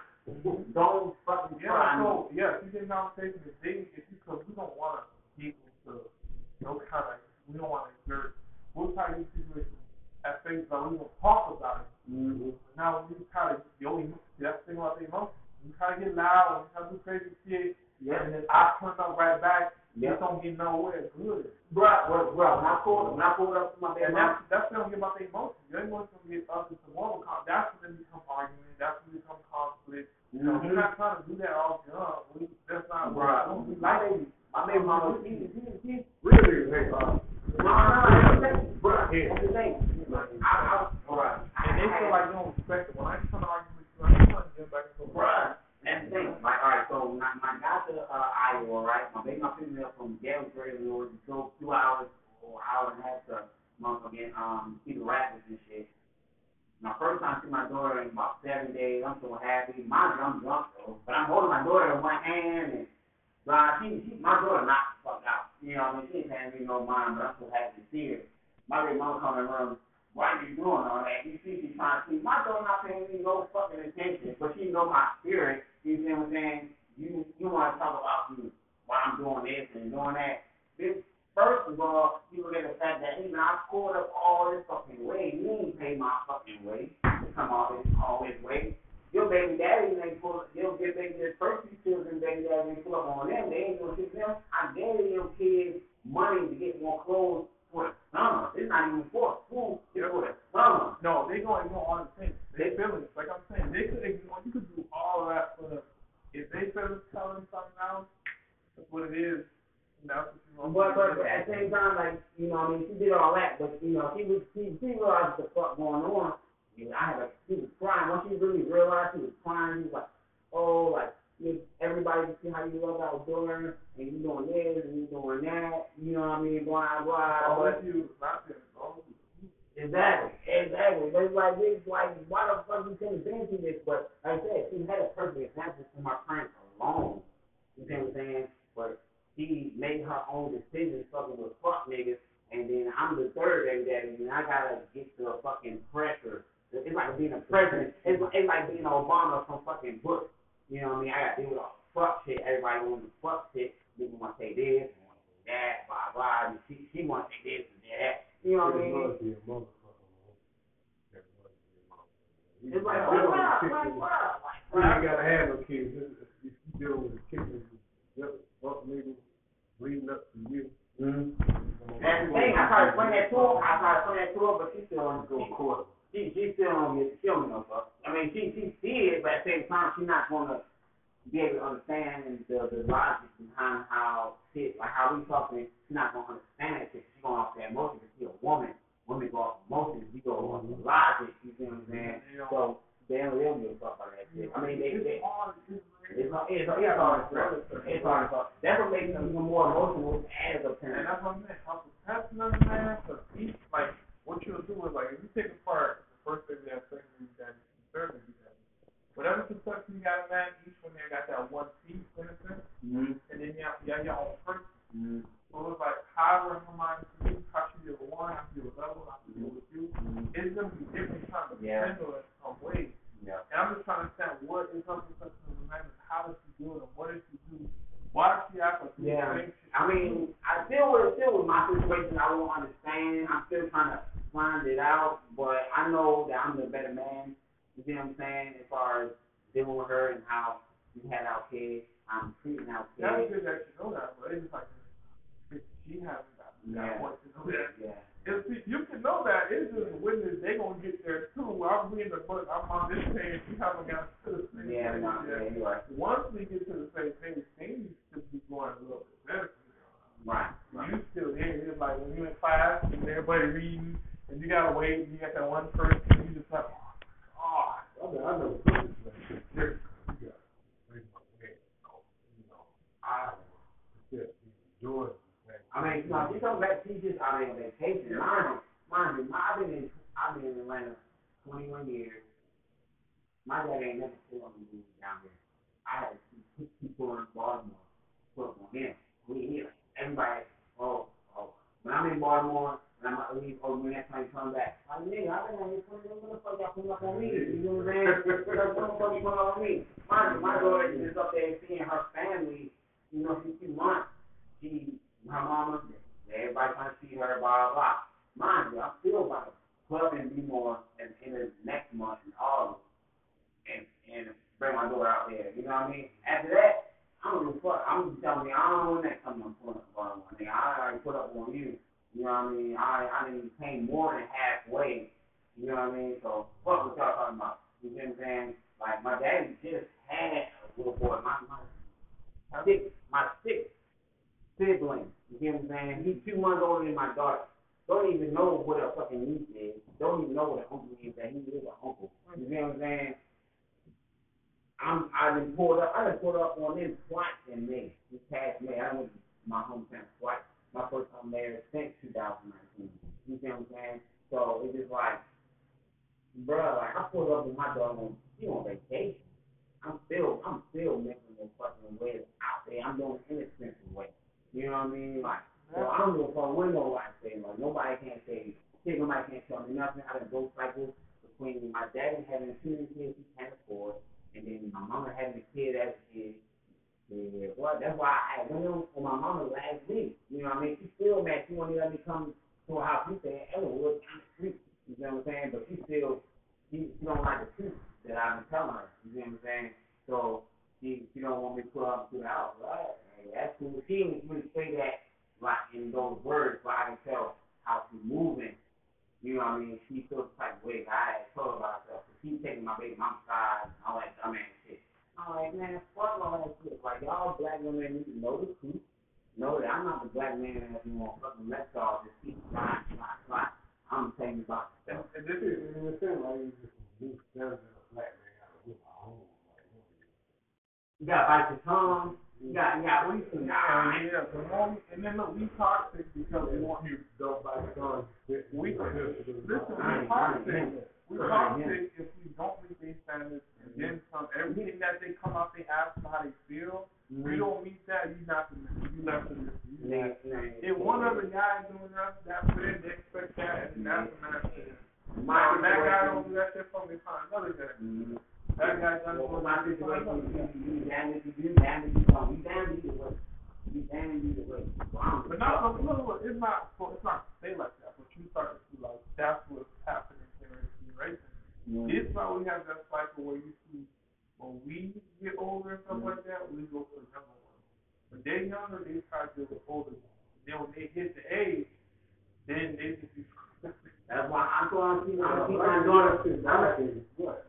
Don't fucking yeah, try so, me. Yeah, she's in conversation with dating is because we don't want to people to no kind of we don't want to exert. We'll try to use situations at face value. We don't talk about it. Mm-hmm. Now we try to the only that's the thing about the emotion. We try to get loud, we try to do crazy shit, yeah. And then I turn up right back. Yeah. Just don't get nowhere good. Bruh, bruh, bruh, when I pulled when I pulled up to my baby and mama. that's that's when they don't get about their emotions. Their emotions don't get up into one conflict. That's when they become arguments. That's when they become conflict. You know, Mm-hmm. we're not trying to do that all young. We that's not what Bruh. we My like. baby, my baby mama, she she she Really, they are. No, no, no, bruh, that's the thing. I, I, bruh, And they feel like they don't respect it. When I try to argue with you, I'm trying to get back into bruh. That's the thing. Like, all right, so my my guy to uh, Iowa, right? My baby, my family up from Galesburg, Illinois, to go two hours or hour and a half to motherfucking um see the rappers and shit. My first time I see my daughter in about seven days, I'm so happy. Mind you, I'm drunk though, but I'm holding my daughter in one hand and. Nah, she, she, my daughter knocked the fuck out. You know what I mean? She ain't paying me no mind, but I'm so happy to see her. My baby mama come in the room, why are you doing all that? You see she's trying to see. My daughter not paying me no fucking attention, but she know my spirit. You see what I'm saying? You you want to talk about you, why I'm doing this and doing that. This, first of all, you look at the fact that, hey man, I scored up all this fucking way. You ain't pay my fucking way. You come all this, all this way. Your baby daddy ain't pull, your baby daddy's first few children, baby daddy ain't pull up on them. They ain't gonna give them. I gave your kids money to get more clothes for the summer. It's not even for school. It's for the summer. No, they gonna ignore all the things. They feelings, like I'm saying, they could ignore. You could do all of that for them. If they feelings telling something else, that's what it is. And that's what you want. But but at the same time, like you know, I mean, she did all that, but you know, she was she she realized what the fuck going on. I had a, she was crying. Once she really realized, she was crying. She was like, oh, like, you, everybody see how you love our daughter, and you doing this, and you doing that, you know what I mean, blah, blah. All but, you, not them, all exactly, exactly. But it's like, it's like, why the fuck you couldn't been through this? But, like I said, she had a perfect example for my friend alone. You see what I'm saying? But she made her own decisions fucking with fuck niggas, and then I'm the third baby daddy, and I gotta get the fucking pressure. It's like being a president. It's, it's like being Obama from fucking Bush. You know what I mean? I got to deal with all the fuck shit. Everybody wants to fuck shit. People want to say this, want to say that, blah, blah. And she, she want to say this and that. You know what I mean? It's like, like, what? Like, what? You ain't got to have no kids. If you deal with a kid, fuck niggas leading up to you. Mm-hmm. And the thing, I tried to explain that to her. I tried to explain that to her, but she still wants to go to court. She she still don't get she don't know fuck. I mean she she see it, but at the same time she's not gonna be able to understand the the logic behind how shit like how we talking. She's not gonna understand that shit. She's going off that emotion because she's a woman. Women go off emotions. We go off the logic. You see what I'm saying? So they don't really give a fuck about that shit. I mean they they. It's hard. It's hard. It's hard. It's hard. That's what makes them even more emotional as a parent. And that's what I'm saying. How professional man, because each like. What you'll do is, like, if you take apart the first baby daddy, second baby daddy, and third baby daddy, whatever perception you got in that, each one there got that one piece, in a sense, mm-hmm. And then you have, you have your own person. Mm-hmm. So it's like, however her mind is you, how she deal with one, how she deal with level, how she deal with you, mm-hmm. It's going to be different trying to yeah. handle it in some ways. Yeah. And I'm just trying to understand what is her perception of the man, how does she do it, and what does she do? Why does she act like she yeah. I mean, I still with still with my situation, I won't understand. I'm still trying to find it out, but I know that I'm the better man. You see what I'm saying? As far as dealing with her and how we had our kids, I'm treating our kids. That's good that you know that, but it's like she hasn't got that point to know that. Yeah. If you can know that, it's just witness they gonna get there too. I'm reading the book, I'm on this page, we haven't got to the same yeah, page no, yet. Yeah, you're right. Once we get to the same page, everybody reading, and you gotta wait, and you got that one person, and you just like, oh, I mean, I never put this like this. You gotta bring my way. You know, I just enjoy it. I mean, you know, she come back, she just out on vacation. Mind you, mind you, I've been in, I've been in Atlanta twenty-one years. My dad ain't never still on the move down there. I had two people in Baltimore put on him. We here. Everybody, oh, oh. When I'm in Baltimore, and I'm about to leave, oh, when next time you come back, like, nigga, I've been on here twenty years, what the fuck y'all putting up on me? You know what I'm saying? What the fuck you putting up on me? Mind you, my daughter is up there seeing her family, you know, she two months. She, her mama, everybody trying to see her, blah, blah, blah. Mind you, I'm still about to club and be more in, in the next month in August. And, and bring my daughter out there, you know what I mean? After that, I don't give a fuck. I'm just telling me, I don't want that coming up on the bottom one. Nigga, I already put up on you, you know what I mean? I I didn't pay more than halfway, you know what I mean? So, fuck what y'all talking about, you know what I'm saying? Like, my daddy just had a little boy, my, my, my six, my six sibling, you know what I'm saying? He's two months older than my daughter. Don't even know what a fucking niece is. Don't even know what an uncle is, that he is an uncle, you know what I'm saying? I'm, I done pulled up, I done pulled up on them twice in May, this past May. I went to my hometown twice. My first time there since two thousand nineteen. You see what I'm saying? So it's just like, bruh, like I pulled up with my dog on, she on vacation. I'm still, I'm still making the fucking ways out there. I'm doing an inexpensive way. You know what I mean? Like, so I don't give a fuck what nobody say. Like, nobody can't say, shit, nobody can't tell me nothing. I done go cycle between my daddy having two kids he can't afford. And then my mama having a kid as a kid. Yeah, boy, that's why I went on for my mama last week. You know what I mean? She still mad. She won't let me come to her house. She said, Ellenwood, I'm street. You know what I'm saying? But she still, she, she don't like the truth that I've been telling her. You know what I'm saying? So she, she don't want me to put her up to the house. Right? Hey, that's cool. She didn't really say that like in those words, but I can tell how she's moving. You know what I mean? She feels the type of way I told her about herself. She's taking my baby mama's side and all that dumb ass shit. I'm like, man, fuck all that shit. Like, y'all black women need to know the truth. Know that I'm not the black man that you want fucking let y'all just keep flying, flying, flying. I'm telling you about stuff. And this is, and it seems like you just do better than a black man out of my home. You gotta bite your tongue. You got, you got, what do you think? Yeah, yeah, the more, and then look, we toxic because we want you. Don't bite your tongue. We, listen, we toxic. We toxic if we don't meet these standards, and then some, everything that they come out, they ask them how they feel. Mm-hmm. We don't meet that, you not the you left the yeah, yeah, if one other guy is doing that, that for them, they expect that, and that's the man shit. My that guy don't do that shit for me, find another guy. Mm-hmm. That guy done well, doing my that shit for another guy. You damn if you do, damn if you don't. You damn either way. You damn either way. Wow. But not, look, look, look, it's not, it's not to say like that, but you start to see like, that's what's happening in right? Mm-hmm. This is why we have that cycle where you see when we get older and stuff mm-hmm. like that, we go for the younger ones. When they're younger, they try to get older. Then when they hit the age, then they just be. That's why I'm going to keep my daughter. What?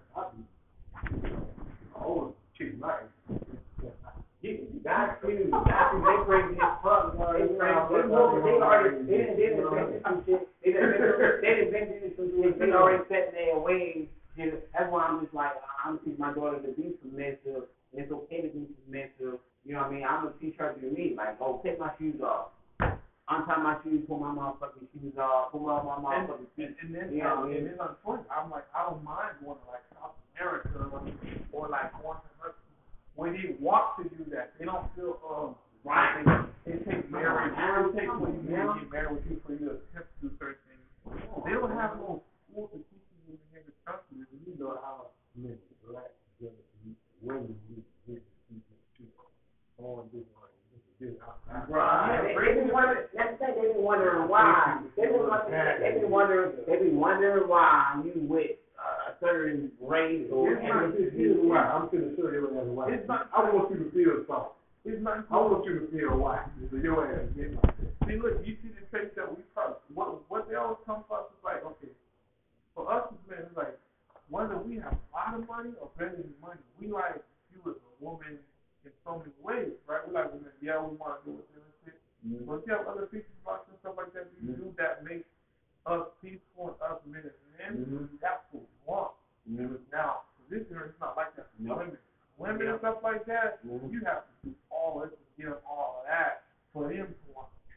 Oh, she's nice. You got to, you got to. They crazy as fuck. They crazy. They already, they didn't, they didn't invent some shit. They didn't invent some shit. They already set their ways. That's why I'm just like, I'm gonna teach my daughter to be submissive. It's okay to be submissive. You know what I mean? I'm gonna teach her to me like, oh, take my shoes off. Untie my shoes, pull my motherfucking shoes off, pull my motherfucking feet. And, and then, you know what I mean? And then unfortunately, I'm like, I don't mind going to like South America or like going to her. When they want to do that, they don't feel um right. They, they take marriage. It takes when you get married with you for you to attempt to do certain things. They don't have no school to teach you in the country. You know how many black women need to get to on this line. Right. They, they been wondering. That's the thing. They been wondering why. They been wondering. They been wondering. They been wondering why you with uh, a certain race or. It's not just you. Why? I'm gonna show you as why. It's not. I want you to feel something. It's not. I want you to feel why. So your ass get like that. See, look. You see the traits that we probably. What what they always come for us is like, okay. For us as men, it's like whether we have a lot of money or barely money. We like you as a woman. In so many ways, right? We like women, yeah, we want to do with them and shit. Mm-hmm. But you have other features about and stuff like that you mm-hmm. do that make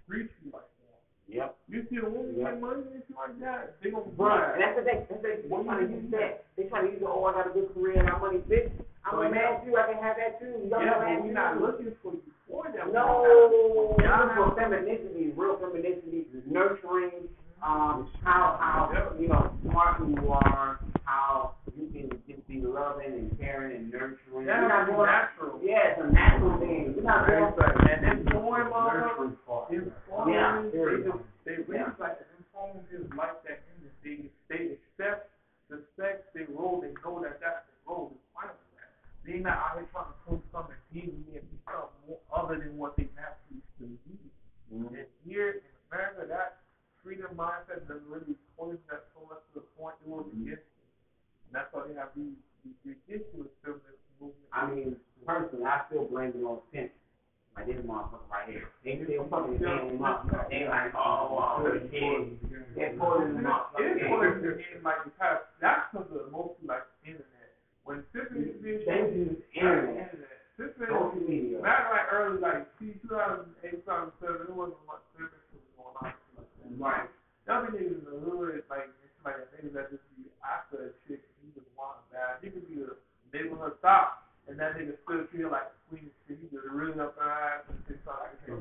treat you like that. Yep. You see a woman Yep. with money and shit like that, they gonna Bro, and that's the thing. That's the thing. They trying to use that. They trying to use, oh, I got a good career, I got money, bitch. I'm a man too. I can have that too. You yeah, man but we too. not looking for you for that. No, y'all for femininity, real femininity, nurturing, um, how how you know smart you are, how you can just be loving and caring and nurturing. Yeah, We're not it's going, natural. yeah, it's a natural thing. We're not going. And then foreign motherfuckers, in Yeah. foreign, they just they really Yeah. like in foreign just like that industry. They accept the sex they roll. They know that that's the role. It's fine with that. They not out here trying to prove something deviant and be something more other than what they naturally should be. Mm-hmm. And here in America, that freedom mindset doesn't really poison that so much to the point it will be against it. And that's why they have these these ridiculous feminist movements. I mean, personally, I still blame it on pimp. Like this motherfucker right here. They still fucking game him up. They like, oh, oh, this kid. They're pulling him up. It's poison the game like the past. That's because of mostly like internet. When Tiffany did They use internet. Tiffany, Social media. back like early like see two thousand eight, two thousand seven, it wasn't much service was going on. Right. Y'all be niggas in the hood, like it's like niggas that just be after a chick, he just want bad. He could be a neighborhood stop, and that nigga still feel like the queen shit. He just really up her ass and shit like that.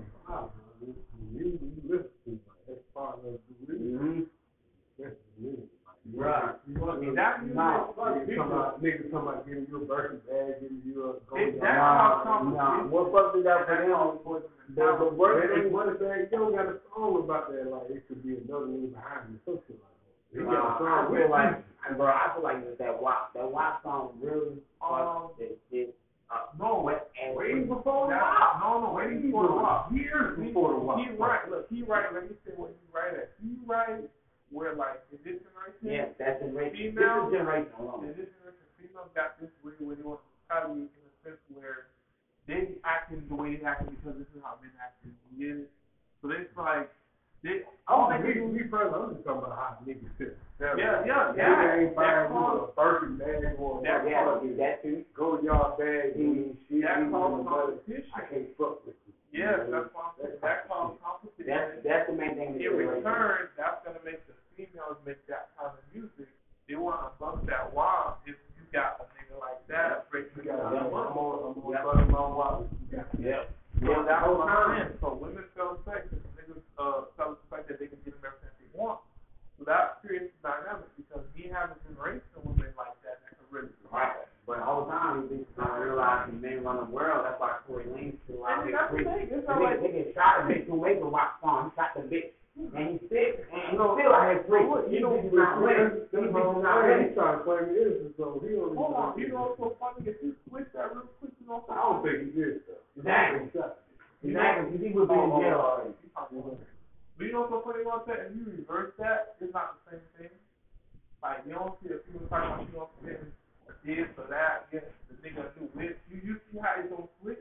You listen to me, that's part of the Mm-hmm. That's the music. Right. I mean, that music, No, like, niggas talking about, niggas talking about giving you a birthday bag, giving you a gold. It- that's how come- Nah, what fuck is that for that's how them? poison the The, the worst They thing, want to say, yo, got a song about that, like, it could be another nigga behind you, some shit like that. He got a nah, song I with feel like, you. bro, I feel like it's that W A P. That W A P song really Um, fucked this shit up. No, What- and Way before the that, W A P. no, no, waiting before the W A P. Years before the W A P. He right, look, he right, let me say what he right at. He right where like in this generation, yeah, that's generation. This Female- is generation alone. in this generation, females got this way where they want to retaliate in a sense where they acting the way they acting because this is how men acting. You get it? So it's like they Oh, all they me, can do. me personally, I'm just talking about how niggas sit. Yeah, yeah, Nigga yeah. ain't buying That you cause, a Birkin bag or a That Yeah, motherfucking that too. go yard bag, and shit, that you cause know, but competition. I can't fuck with you. Yeah, that's what I'm saying. That cause competition. That's that's the main thing. In return, that's gonna make the females make that kind of music. They wanna bump that wild if you got a nigga like that breaking You down got, the I'm money. on, I'm on Yeah. fucking my wallet. Yep. So Yeah, that's whole what time. I'm saying. So women sell sex and niggas uh sell the fact that they can get them everything they want. So that creates a dynamic because we have a generation of women like that that can really right. But the whole time, these people don't realize the men run the world. That's why Tory Lanez still out And here that's the free. thing. It's The not nigga, like they get shot a bitch who made the W A P song. He shot the bitch. And he's sick. And he's still out here free. You know, These bitches not winning. These that's bitches not what winning. he's trying to claim innocence, so he don't hold on, you know what's so funny? If you switch that real quick, you know I don't think he did stuff. Exactly. Exactly. He would be in jail already. But you know what's so funny about that? If you reverse that, it's not the same thing. Like, you don't see a people talking about, you know, saying this or that, yes, the nigga do this. You, you see how it's gonna switch?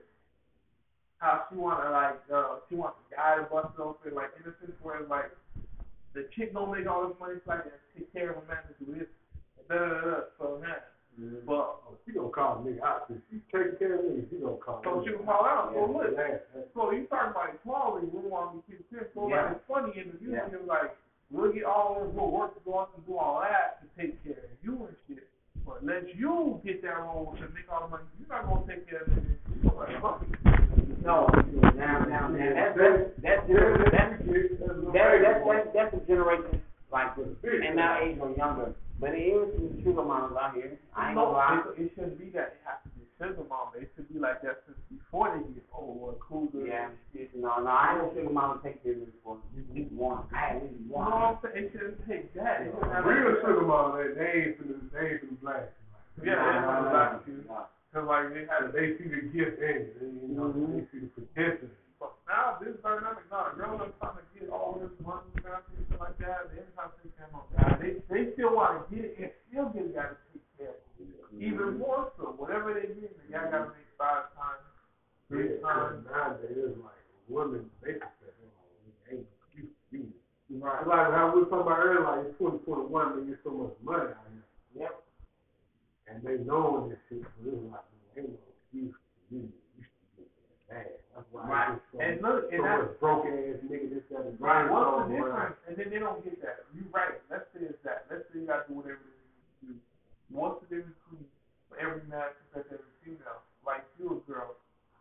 How she wanna, like, uh, she wants the guy to bust it open, like, in a sense where, like, the chick don't make all this money, so I can take care of a man to do this. Da da da. So, man. Mm-hmm. But, Oh, she gonna call a nigga out. If she's taking care of me, she gonna call so me. she can call out. So, Yeah, look. yeah. So you talking about equality, we want to be kids. So Yeah. like it's funny in the music, Yeah. it's like we'll get all this, we'll work to go out and do all that to take care of you and shit. But let you get that role to make all the money. You're not gonna take care of it. You're gonna fuck it. No. Now, now, now, that's that's that's that's that's that's that's that's a generation like this, and now age or younger. But it is some sugar mamas out here. I ain't gonna No, lie. it, it shouldn't be that. It has to be sugar mama. It should be like that since before they get old or cougar. Yeah. And shit. No, no, I ain't no sugar mama take care of this for at least one. I at least You know one. what I'm saying? It shouldn't take that. It shouldn't have Real that. sugar mama, they, they ain't finna, they ain't finna black. Yeah, Nah, they nah, have nah, black nah. shoes. Nah. Cause like they have. They see the gift in it, you know, Mhm. they see the potential. But now this dynamic, now girls are trying to get all this money and shit like that. They ain't trying to take care of no guy. They they still want to get it and still get a guy to take care of it. Even more so, whatever they get, the guy got to make five times, three Yeah, times. nowadays it's like women, they can say, oh, ain't you, you. Right. It's like how we were talking about earlier, like in twenty twenty-one, they get so much money out here. Yep. And they know this shit, so it's like, ain't no excuse for you. You should get that bad. That's why Right. I just so, And look, and so that's much broke ass nigga, this, that, and right. that. What's the difference? And then they don't get that. You right. Let's say it's that. Let's say you gotta do whatever it is you do. What's the difference between every man compared to every female? Like you, a girl,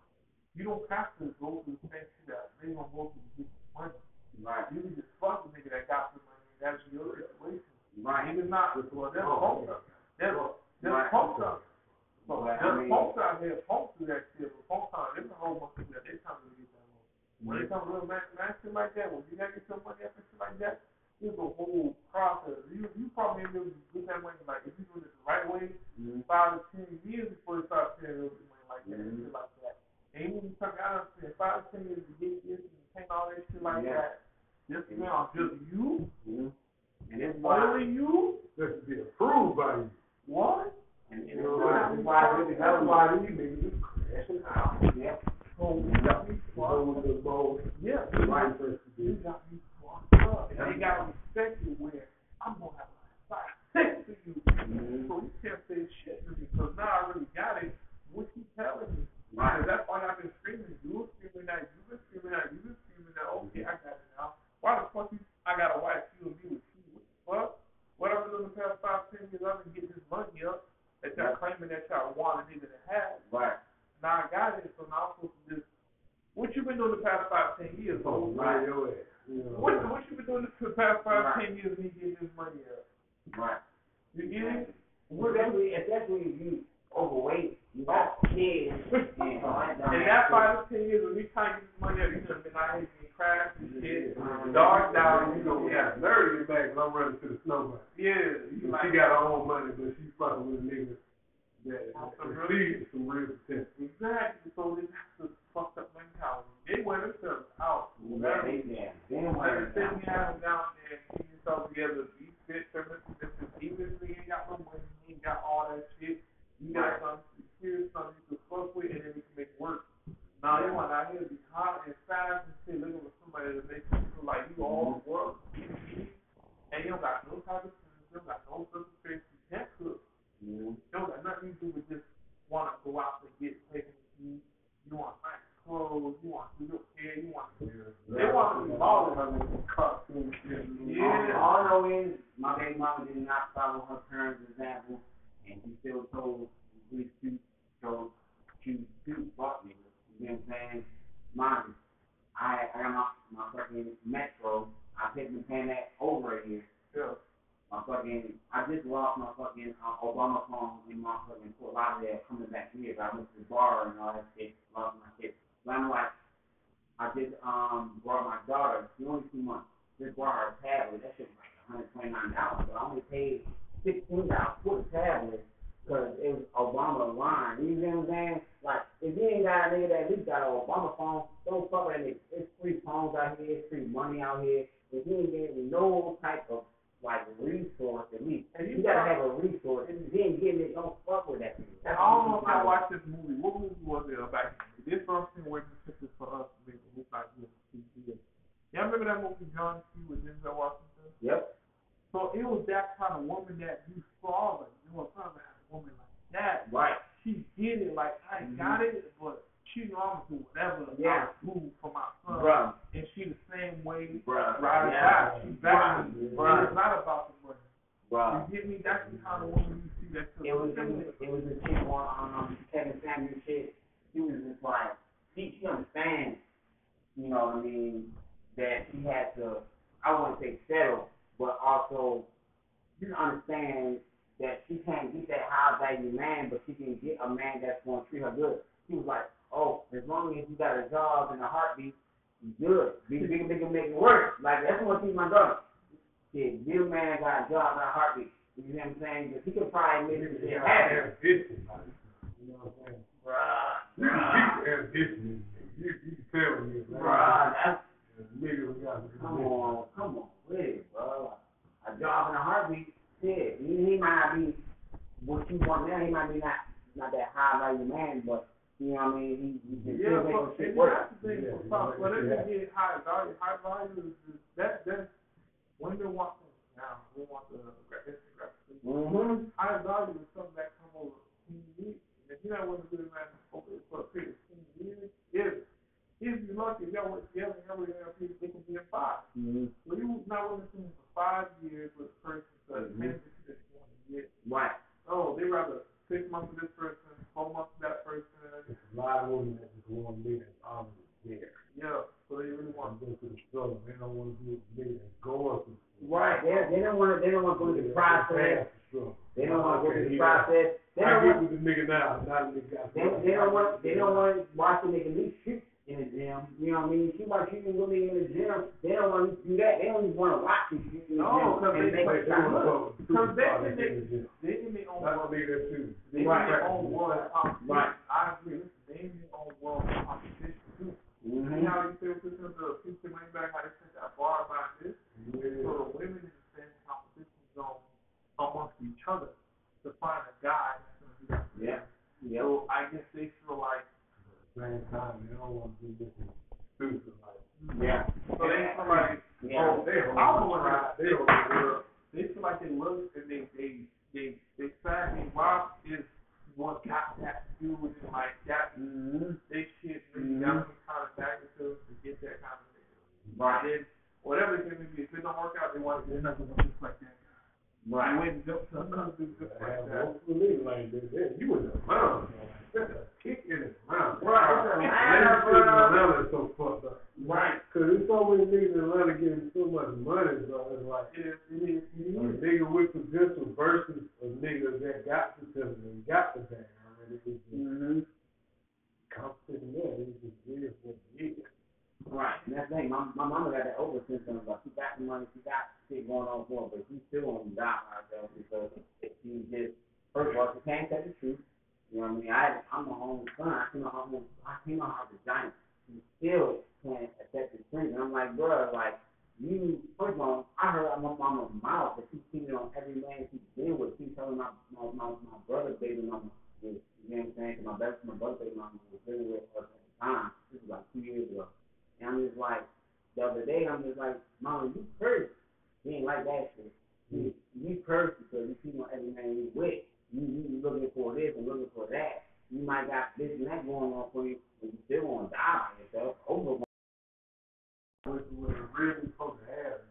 you don't have to go through the same shit that they don't go through to get money. Right. You can just fuck a nigga that got the money. That's your situation. Right. Niggas not. Well, there's Oh, punks out there. There's there's Right. punks out there. So But, I there's mean- punks out here. Punks do that shit. But punks out there, there's a whole bunch of people that they trying to get that money. When they come real man, man shit like that, when you gotta get your money up and shit like that, it's a whole process. You you probably ain't able to get that money like if you do it the right way, Mm-hmm. five to ten years before you start paying a little bit of money like that and Mhm. shit like that. And even you talk out of it, five to ten years to get this and paying all that shit like Yeah. that. Just now, just you, Mm-hmm. And this is why. only you, This to be approved by you. what? And this You is know, why. that's why, that's why these niggas is crashing out. Yeah. So you got me Go fucked with up. the bowl. Yeah, Right first to you do. got me fucked up. And they gotta respect you where I'm gonna have a five six to you. Mm-hmm. So you can't say shit to me because now I really got it. What you telling me? Right. Because that's why I've been screaming. You were screaming that. You been screaming that. You been screaming that. Okay, I got it now. Why the fuck you? I got a wife. You and me with you. What the fuck? What I've been doing the past five, ten years, I've been getting this money up that y'all claiming that y'all want a nigga to have. Right. Now I got it, so now I'm supposed to just. What you been doing the past five, ten years? Oh, Oh, right, your ass. You know. what what you been doing the past five, Right. ten years? Me getting this money up. Right. You get it? Well, especially, especially if you overweight, you got kids, and all that. And that five to ten years, when we trying to get this money up, you done been out here getting crashed and shit, dark down, You know, we got nerve to get back, but I'm running to the snowman. yeah. You She like, got her own money, but she fucking with a nigga that Some that real- sees some real potential. exactly. So this is fucked up mentality. They wear themselves out. Yeah, Whatever. they yeah. Damn Like right. the thing you have down there, keep yourself together, be fit, feminine, submissive, even if you ain't got no money, you ain't got all that shit. You got something to secure, something you can fuck with, and then we can make it work. Now you want out here to be hot and fast and shit, looking for somebody to make you feel like you all the world, and you don't got no type of sense, you don't got no physical face, you can't cook. Mm-hmm. You don't got nothing to do with just want to go out and get taken to eat. You want nice clothes, you want to do your hair, you want to. They want to be balling on this costume shit. Yeah. All I know is my baby mama did not follow her parents' example, and she still told these two chose choose two fuck niggas. You know what I'm saying? Mine, I I got my my fucking Metro. I paid been paying that over a year. Yeah. My fucking I just lost my fucking uh, Obama phone in my fucking Fort Lauderdale coming back here. I went to the bar and all that shit. Lost my shit. But I'm like, I just um brought my daughter. She only two months. Just brought her a tablet. That shit was like one hundred twenty-nine dollars, but I only paid sixteen dollars for the tablet because it was Obama line. You know what I'm saying? Like, if you ain't got a nigga that at least got an Obama phone, don't fuck with that nigga. It's free phones out here. It's free money out here. If you ain't getting no type of like resource, at least And you, you gotta got- have a resource. If you ain't getting it, don't fuck with that nigga. I don't know if y'all watched this movie. What movie was it about? This something where this is for us to make it look like this T V. Y'all remember that movie John C. with Denzel Washington? Yep. So it was that kind of woman that you saw, like, you know, trying to have a woman like that. Right. She did it, like, I ain't got it, but she know I'm gonna do whatever Yeah. I do for my son. Bruh. And she the same way, Bruh. ride or Yeah. die. She back. Bruh. And it's not about the money. Bruh. You get me? That's the kind of woman you see that. It was it was it was a chick on um Kevin Samuels shit. She was just like she she understands, you know what I mean, that she had to I wouldn't say settle, but also she understands that she can't get that high value man, but she can get a man that's gonna treat her good. She was like, oh, as long as you got a job and a heartbeat, you good. Big big big make it work. Like that's what she's my daughter. Shit, this man got a job and a heartbeat. You know what I'm saying? Because he could probably make this shit happen. Ambition, like, you know what I'm saying? Bruh, You bruh, can see ambition. You you can tell me, man. bruh, that's, Niggas got come on, come on with it, bro. A job and a heartbeat, shit. He, he might not be what you want now. He might be not not that high value man, but you know what I mean. He, he can Yeah, still make but some shit and work. that's the thing. Yeah, for some, yeah, whatever yeah. you get high value, high value is, is that that's women want things now. They want the Instagram. Mm-hmm. High value is something that come over ten years. And if you're not willing to do it man over for a period of ten years, if If you're lucky, if y'all work together, every other people they can be in five. Mm-hmm. So you not with them for five years with a person for the same thing that you want to get. Right. Oh, they rather six months with this person, four months with that person. It's a lot of women that just want to meet and already there. Yeah. So they really want to go through the struggle. They don't want to be with and go through. Right. They they don't want to they don't want to go through the process. They don't want to go through the process. They I don't get want. with the nigga now, not the nigga got. They they don't want they don't want to watch the nigga least shoot in the gym. You know what I mean? She watch shooting with me in the gym. They don't want to do that. They don't even want to watch you shoot in the no, gym. because they They want to because they can they they in their own That's world. me that too. They in their own world of competition. Right. I agree. Listen, they in their own world of competition too. Mm-hmm. See how you say this in the fifty money back, how they said that bar about this? Yeah. So the women in the same competition zone amongst each other to find a guy that's going to do that. Yeah. Yeah. So I guess they feel like. At the same time, they don't want to be looking stupid like. Yeah. So they feel like. Yeah. Oh, they I don't want to. They don't want to. They feel like they look and they they they they sadly Rob is what got that to do with it, like that. Mm-hmm. They shit Mm-hmm. really got some kind of magnitude to get that kind of thing. Right. And then whatever it can be, if it don't work out, they want to do nothing just like that. Right. You went just something do just I like have that. no belief like this. Yeah, you was around. That's a kick in the round. Right. Atlanta in Atlanta is so fucked up. Right. Cause there's so many niggas in Atlanta getting so much money, bro. It's like It is, it is, it a is. nigga with potential versus a nigga that got potential and got the thing. I mean, it's just Mm-hmm. competition there. It's just weird what it is. Right. And that's the thing. My my mama got that over symptom, but she got the money, she got shit going on for her, but she still won't die herself because she just first of all she can't tell the truth. You know what I mean? I I'm a home son. I came out home. I came out her vagina. She still can't accept the truth. And I'm like, bro, like you. First of all, I heard my mama's mouth that she cheated on every man she's been with. She telling my my my, my brother's baby mama was, you know what I'm saying? Cause my best my brother's baby mama was living with her at the time. This was like two years ago. And I'm just like, the other day, I'm just like, Mama, you cursed. You ain't like that shit. You, you cursed because you see on every man you with. You, you looking for this and looking for that. You might got this and that going on for you, but you still want to die by yourself. Over. What what it really supposed to have.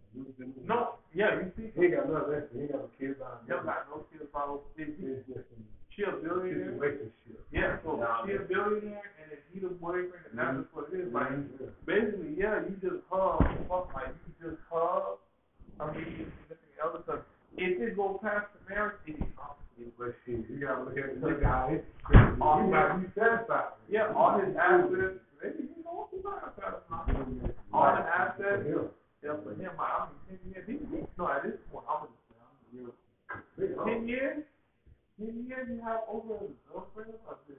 No, yeah, you see, He ain't got none of that. He ain't got no kids on you him. got no kids follow. It's just some She a billionaire. relationship. Yeah, so Yeah. she a billionaire and if he the boyfriend and that's just what it is. Like Mhm. basically, yeah, you just hug, fuck, like you just hug. I mean, you significant other stuff. If it go past the marriage, it is complicated. But shit, you gotta look at the nigga how it's crazy. All You his- gotta be satisfied. Yeah, all his assets. Maybe you know he's not satisfied. All the assets. Yeah. Yeah, for him, I mean, ten years. He, he, no, at this point, I'm gonna say, I'm gonna ten years. Ten years, you have over a girlfriend.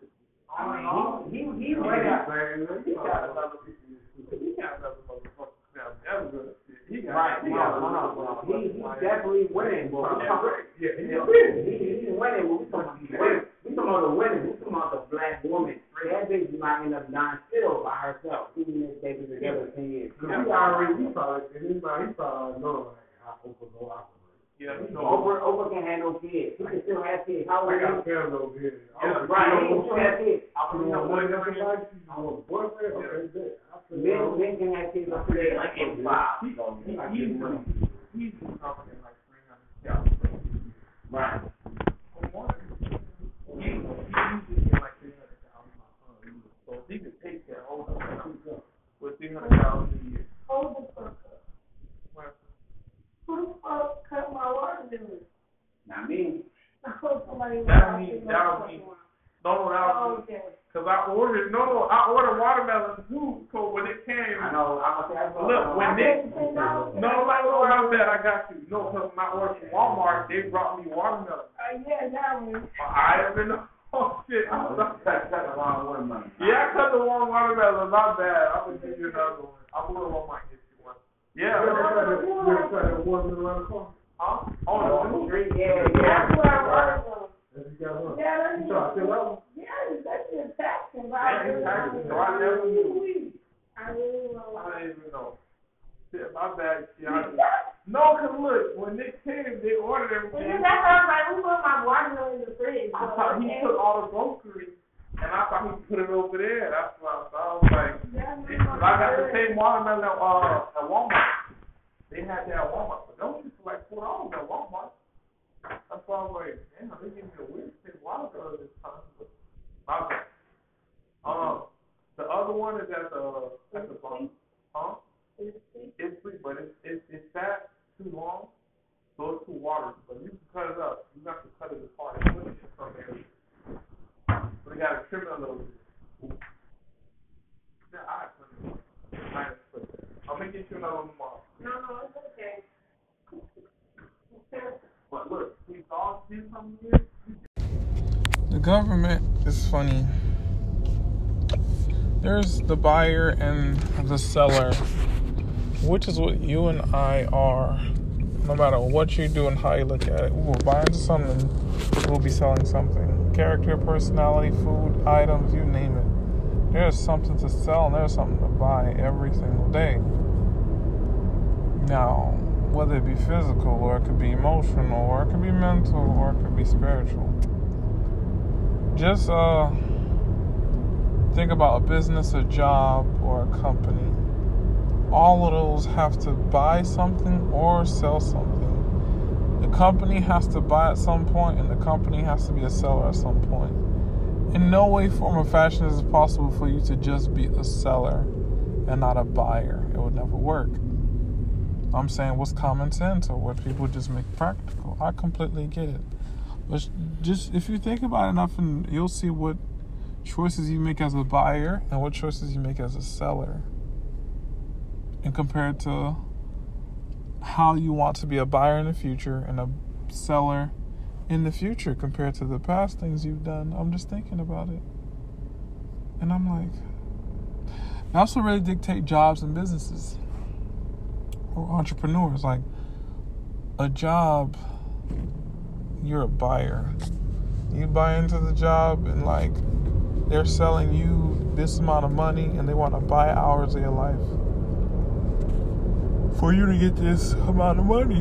I mean, he he he went out. He got another. He got another motherfucker. Now, that's good. He got. Right. He No, got no, no, no. He he's definitely winning, but we talking. Yeah, he Yeah, winning. he, he's winning, but we talking about the winning. We talking about the winning. We talking about the black woman. That baby might end up dying still by herself, even if they been together ten years. Cause he already, he probably, anybody, he probably know like how Oprah go operate. Yeah, he know. Oprah, Oprah can have no kids. He can still have kids. How I old got is family over here. Yeah, Right, he can still have kids. I don't know what that's like. I want a boyfriend. Okay, good. Men, men can have kids up to they like eighty-five. He, So he, he like he's getting money. he's covering like three hundred thousand. Right. For one, he he usually get like three hundred thousand. So he could take that whole thing with three hundred thousand a year. Hold the fuck up. Well, Who the fuck cut my watermelon? Not me. I hope somebody That was means- watching that my would mean- fucking no, no, that one. was Okay. because I ordered no, no, I ordered watermelon too. So when it came, I know. I'm gonna say I Look, when I they- paid ten dollars. no, no, no, about that, I got you. No, because when I ordered from Walmart, they brought me watermelon. Uh, yeah, that one. I have been oh shit. I'm Oh, sorry. that's that's the wrong one, man. Yeah, I cut the one watermelon. Not bad. I'm gonna give you another one. I'm gonna Walmart and get you one. Yeah. You ever tried that watermelon around the corner? Huh? On Oh, the no. street, yeah, That's yeah. where I bought it from. Have you got one? Yeah, that's You try to fill out? Yeah, that's just taxing. Yeah, it's taxing, so I never knew. I really want I didn't even know. Shit, my bad. Shit, I didn't- no, cause look, when they came, they ordered Well, everything. that's why I was like, we put my watermelon in the fridge. I thought he took all the groceries And I thought he put it over there. That's why I, I was like, if I got the same watermelon at, uh, at Walmart. They had that at Walmart, but those used for like four dollars at Walmart. That's why I was like, damn, they gave me a weird taste watermelon this time. But my bad. Um, the other one is at the at the bottom. Huh? It's sweet, but it's it's it's fat, too long, so it's too watery. But you can cut it up. You have to cut it apart. It's really just from there. So they gotta trim it a little bit. Yeah, I put it. I put it. I'll make you another one tomorrow. No, no, it's okay. But look, these dogs do come here. The government is funny. There's the buyer and the seller, which is what you and I are. No matter what you do and how you look at it, we're buying something, we'll be selling something. Character, personality, food, items, you name it. There's something to sell and there's something to buy every single day. Now, whether it be physical or it could be emotional or it could be mental or it could be spiritual. Just uh, think about a business, a job, or a company. All of those have to buy something or sell something. The company has to buy at some point and the company has to be a seller at some point. In no way, form, or fashion is it possible for you to just be a seller and not a buyer. It would never work. I'm saying what's common sense or what people just make practical. I completely get it. But just if you think about it enough, and you'll see what choices you make as a buyer and what choices you make as a seller. And compared to how you want to be a buyer in the future and a seller in the future compared to the past things you've done. I'm just thinking about it. And I'm like, that's what really dictate jobs and businesses. Or entrepreneurs. Like, a job, you're a buyer. You buy into the job and like they're selling you this amount of money and they want to buy hours of your life for you to get this amount of money.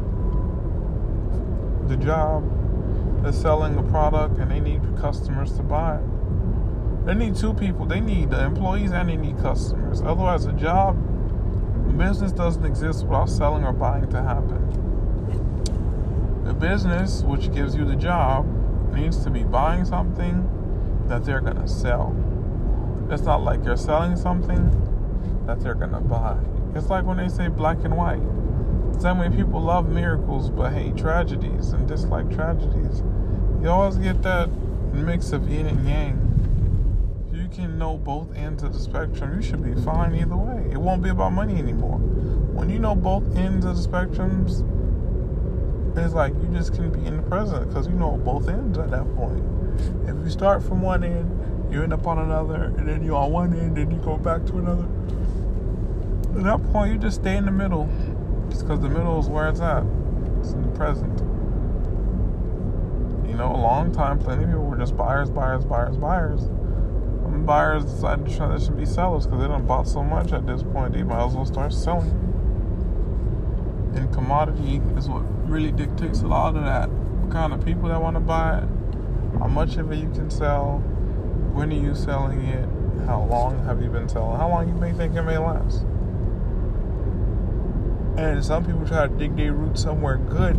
The job is selling a product and they need customers to buy it. They need two people. They need the employees and they need customers. Otherwise, a job, a business doesn't exist without selling or buying to happen. The business, which gives you the job, needs to be buying something that they're going to sell. It's not like you're selling something that they're going to buy. It's like when they say black and white. Same way people love miracles but hate tragedies and dislike tragedies. You always get that mix of yin and yang. If you can know both ends of the spectrum, you should be fine either way. It won't be about money anymore. When you know both ends of the spectrums, it's like you just can be in the present because you know both ends at that point. If you start from one end, you end up on another, and then you're on one end, and you go back to another. At that point, you just stay in the middle, just because the middle is where it's at. It's in the present. You know, a long time, plenty of people were just buyers, buyers, buyers, buyers. And buyers decided to transition to be sellers because they done bought so much at this point, they might as well start selling. And commodity is what really dictates a lot of that. What kind of people that want to buy it, how much of it you can sell, when are you selling it, how long have you been selling, how long you may think it may last. And some people try to dig their roots somewhere good.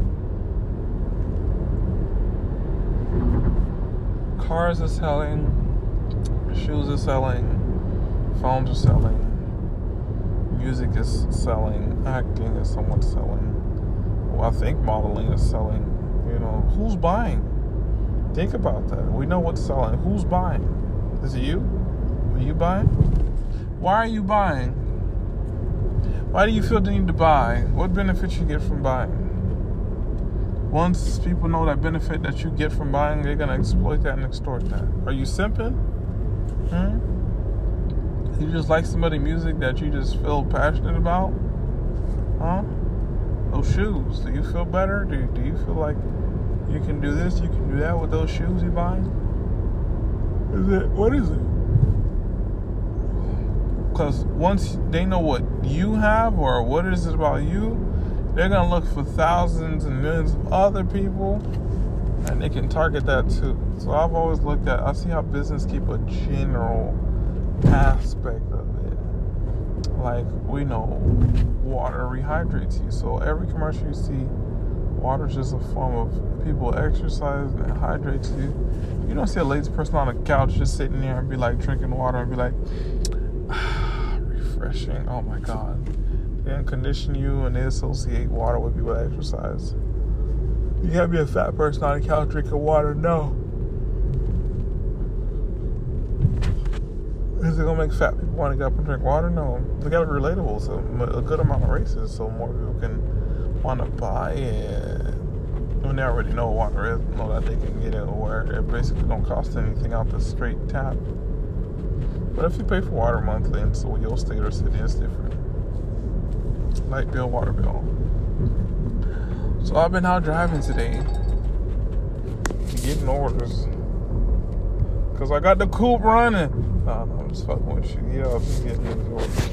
Cars are selling, shoes are selling, phones are selling, music is selling, acting is somewhat selling. Well, I think modeling is selling. You know, who's buying? Think about that. We know what's selling. Who's buying? Is it you? Are you buying? Why are you buying? Why do you feel the need to buy? What benefits you get from buying? Once people know that benefit that you get from buying, they're going to exploit that and extort that. Are you simping? Hmm? You just like somebody's music that you just feel passionate about? Huh? Those shoes, do you feel better? Do, do you feel like you can do this, you can do that with those shoes you buy? Is it, what is it? Because once they know what you have or what is it about you, they're going to look for thousands and millions of other people and they can target that too. So I've always looked at, I see how business keep a general aspect of it. Like, we know water rehydrates you. So every commercial you see, water is just a form of people exercising and it hydrates you. You don't see a lazy person on a couch just sitting there and be like drinking water and be like, ah, refreshing. Oh my God. They uncondition you and they associate water with people that exercise. You can't be a fat person on a couch drinking water. No. Is it gonna make fat people want to get up and drink water? No. They gotta be relatable, so a good amount of races, so more people can want to buy it. When they already know what water is, know that they can get it where it basically don't cost anything out the straight tap. But if you pay for water monthly in so your state or city, it's different. Light bill, water bill. So I've been out driving today, getting orders, cause I got the coupe running. Nah, no, I'm just fucking with you. Yeah, I'll be getting these orders.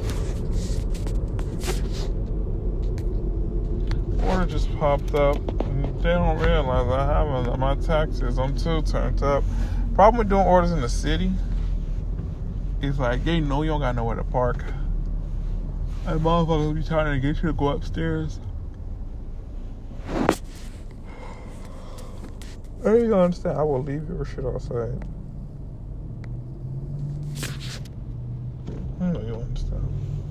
Order just popped up. They don't realize I haven't. My taxes, I'm too turned up. Problem with doing orders in the city is like they know you don't got nowhere to park. And motherfuckers be trying to get you to go upstairs. I ain't gonna understand. I will leave your shit outside. I know you understand.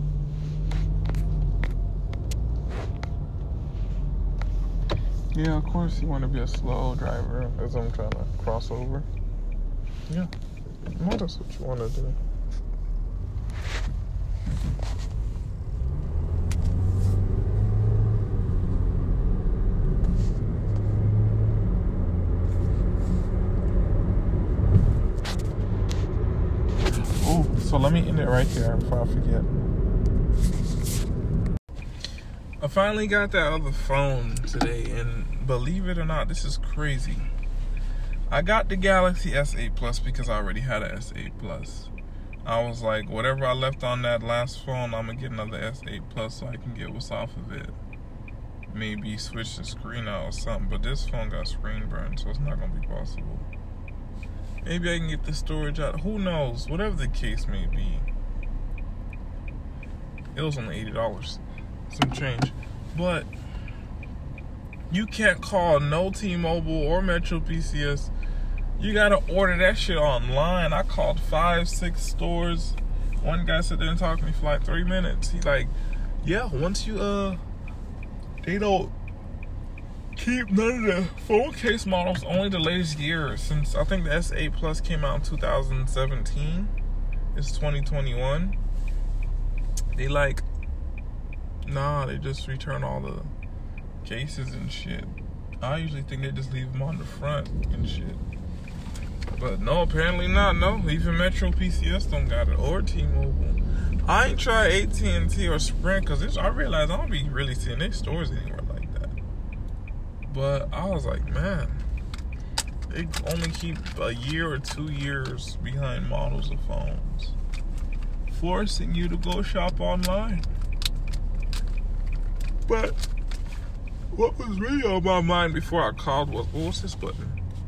Yeah, of course you want to be a slow driver as I'm trying to cross over. Yeah, well, that's what you want to do. Oh, so let me end it right there before I forget. I finally got that other phone today, and believe it or not, this is crazy. I got the Galaxy S eight Plus because I already had an S eight Plus. I was like, whatever I left on that last phone, I'm going to get another S eight Plus so I can get what's off of it. Maybe switch the screen out or something, but this phone got screen burn, so it's not going to be possible. Maybe I can get the storage out. Who knows? Whatever the case may be. It was only eighty dollars. Some change. But you can't call no T-Mobile or Metro P C S. You gotta order that shit online. I called five, six stores. One guy sat there and talked to me for like three minutes. He's like, yeah, once you, uh, they don't keep none of the phone case models, only the latest year. Since I think the S eight Plus came out in two thousand seventeen. It's twenty twenty-one. They like, nah, they just return all the cases and shit. I usually think they just leave them on the front and shit. But no, apparently not. No, even Metro P C S don't got it, or T-Mobile. I ain't tried A T and T or Sprint because I realize I don't be really seeing their stores anywhere like that. But I was like, man, they only keep a year or two years behind models of phones, forcing you to go shop online. But what was really on my mind before I called was, what was this button?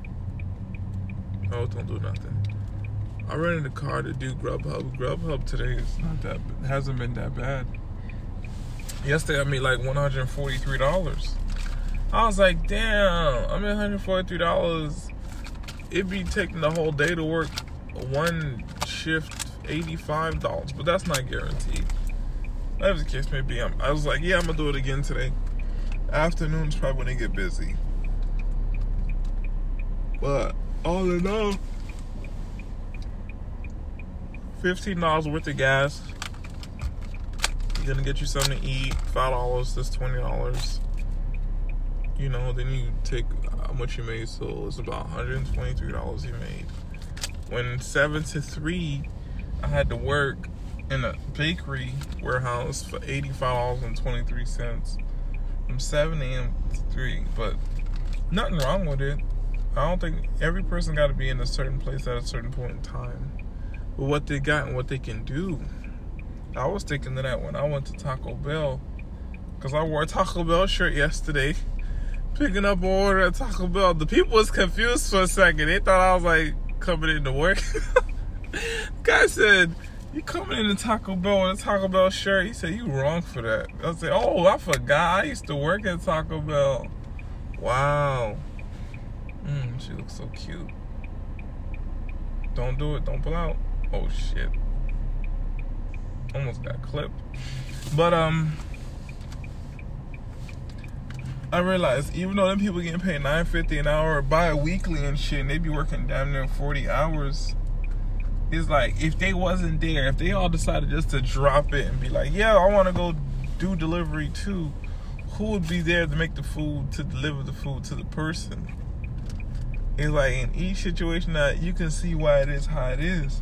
Oh, don't do nothing. I rented a car to do Grubhub. Grubhub today is not that, hasn't been that bad. Yesterday I made like one hundred forty-three dollars. I was like, damn, I made one hundred forty-three dollars. It'd be taking the whole day to work one shift, eighty-five dollars, but that's not guaranteed. Whatever the case may be, I'm, I was like, yeah, I'm gonna do it again today. Afternoon's probably when they get busy. But all in all, fifteen dollars worth of gas. You're gonna get you something to eat. five dollars, that's twenty dollars. You know, then you take how much you made, so it's about one hundred twenty-three dollars you made. When seven to three, I had to work in a bakery warehouse for eighty-five dollars and twenty-three cents from seven a.m. to three. But nothing wrong with it. I don't think every person got to be in a certain place at a certain point in time. But what they got and what they can do. I was thinking of that when I went to Taco Bell, because I wore a Taco Bell shirt yesterday picking up an order at Taco Bell. The people was confused for a second. They thought I was like coming into work. Guy said, "You coming into Taco Bell with a Taco Bell shirt?" He said, "You wrong for that." I was like, "Oh, I forgot. I used to work at Taco Bell." Wow. Mm, she looks so cute. Don't do it. Don't pull out. Oh shit. Almost got clipped. But um, I realized even though them people getting paid nine fifty an hour bi-weekly and shit, and they be working damn near forty hours. It's like if they wasn't there, if they all decided just to drop it and be like, "Yeah, I want to go do delivery too," who would be there to make the food, to deliver the food to the person? It's like in each situation that you can see why it is how it is.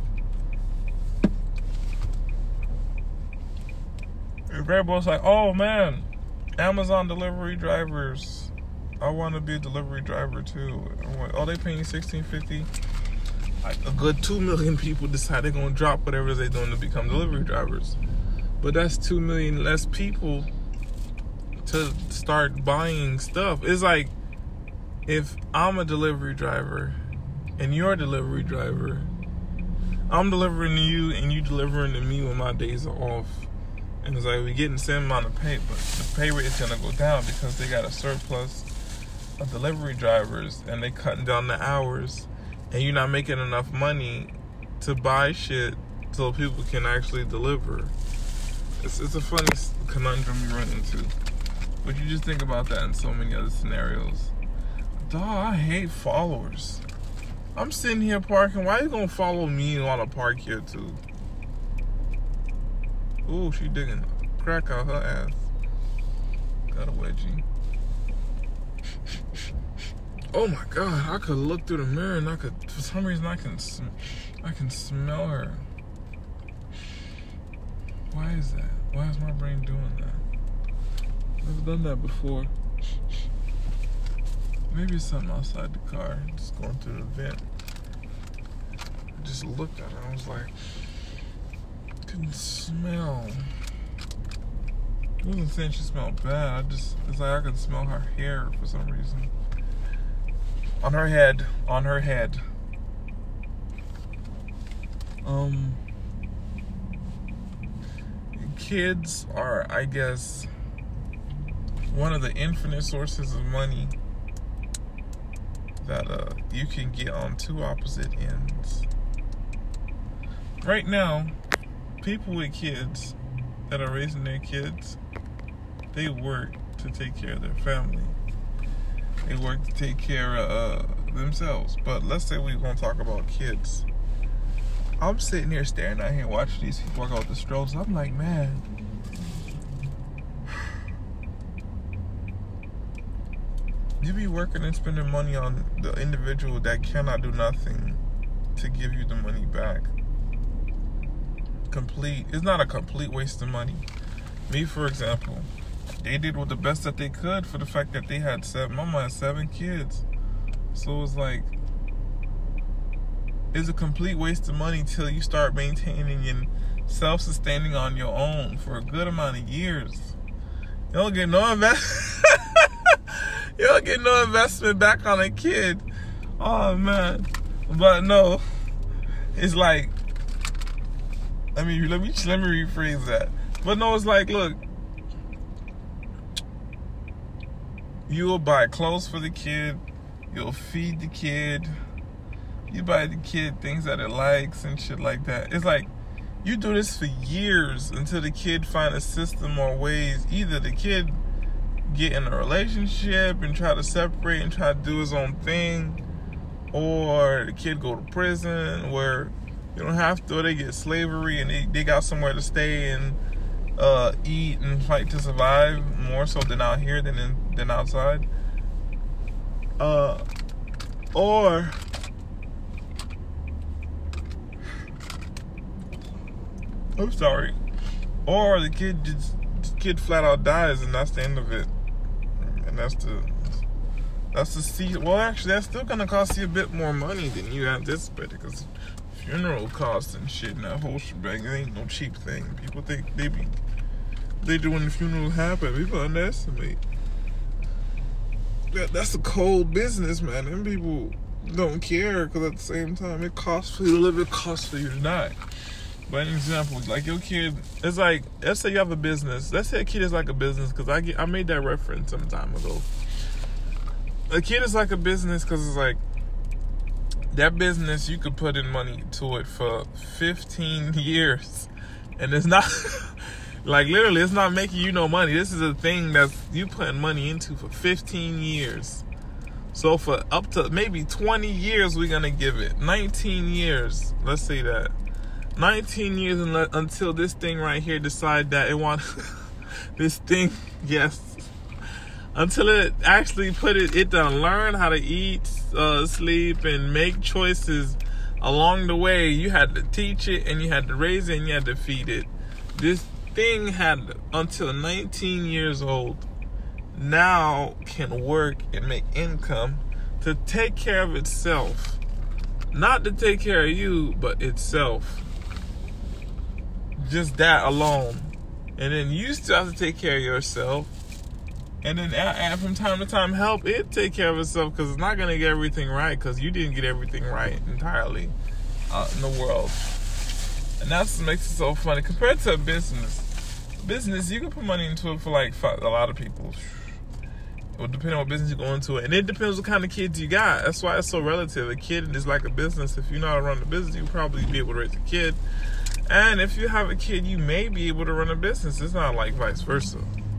Everybody's like, "Oh man, Amazon delivery drivers, I want to be a delivery driver too." I'm like, "Oh, they paying sixteen fifty." Like a good two million people decide they're gonna drop whatever they're doing to become delivery drivers. But that's two million less people to start buying stuff. It's like if I'm a delivery driver and you're a delivery driver, I'm delivering to you and you delivering to me when my days are off. And it's like we're getting the same amount of pay, but the pay rate is gonna go down because they got a surplus of delivery drivers and they cutting down the hours, and you're not making enough money to buy shit so people can actually deliver. It's, it's a funny conundrum you run into. But you just think about that in so many other scenarios. Dawg, I hate followers. I'm sitting here parking. Why you gonna follow me and wanna park here too? Ooh, she digging crack out her ass. Got a wedgie. Oh my God, I could look through the mirror and I could, for some reason I can, sm I can smell her. Why is that? Why is my brain doing that? Never done that before. Maybe it's something outside the car, just going through the vent. I just looked at her, I was like, I couldn't smell. I wasn't saying she smelled bad, I just, it's like I could smell her hair for some reason. On her head, on her head. Um, kids are, I guess, one of the infinite sources of money that uh, you can get on two opposite ends. Right now, people with kids that are raising their kids, they work to take care of their family. They work to take care of uh, themselves. But let's say we're going to talk about kids. I'm sitting here staring out here watching these people walk out the strolls. I'm like, man, you be working and spending money on the individual that cannot do nothing to give you the money back. Complete, it's not a complete waste of money. Me, for example, they did with the best that they could for the fact that they had seven, mama had seven kids. So it was like, it's a complete waste of money till you start maintaining and self-sustaining on your own for a good amount of years. You don't get no invest. You don't get no investment back on a kid. Oh man. But no, it's like, let me let me let me rephrase that. But no, it's like, look, you will buy clothes for the kid, you'll feed the kid, you buy the kid things that it likes and shit like that. It's like you do this for years until the kid find a system or ways. Either the kid get in a relationship and try to separate and try to do his own thing, or the kid go to prison where you don't have to, or they get slavery and they, they got somewhere to stay and uh, eat and fight to survive more so than out here than in, than outside. Uh, or I'm sorry. Or the kid just the kid flat out dies and that's the end of it. And that's the that's the see. Well, actually, that's still gonna cost you a bit more money than you anticipated, because funeral costs and shit and that whole shebang, it ain't no cheap thing. People think they be they do when the funeral happen. People underestimate. that that's a cold business, man. Them people don't care because at the same time, it costs for you to live, it costs for you to die. But an example, like your kid, it's like, let's say you have a business. Let's say a kid is like a business, because I get, I made that reference some time ago. A kid is like a business because it's like, that business, you could put in money to it for fifteen years. And it's not, like literally, it's not making you no money. This is a thing that you putting money into for fifteen years. So for up to maybe twenty years, we're going to give it. nineteen years, let's say that. nineteen years until this thing right here decide that it want this thing, yes. Until it actually put it, it done learn how to eat, uh, sleep, and make choices along the way. You had to teach it, and you had to raise it, and you had to feed it. This thing had until nineteen years old. Now can work and make income to take care of itself. Not to take care of you, but itself. Just that alone. And then you still have to take care of yourself. And then and from time to time help it take care of itself, because it's not going to get everything right, because you didn't get everything right entirely uh, in the world. And that's what makes it so funny. Compared to a business, business, you can put money into it for like a lot of people. It will depend on what business you go into it. And it depends what kind of kids you got. That's why it's so relative. A kid is like a business. If you know how to run a business, you'll probably be able to raise a kid. And if you have a kid, you may be able to run a business. It's not like vice versa.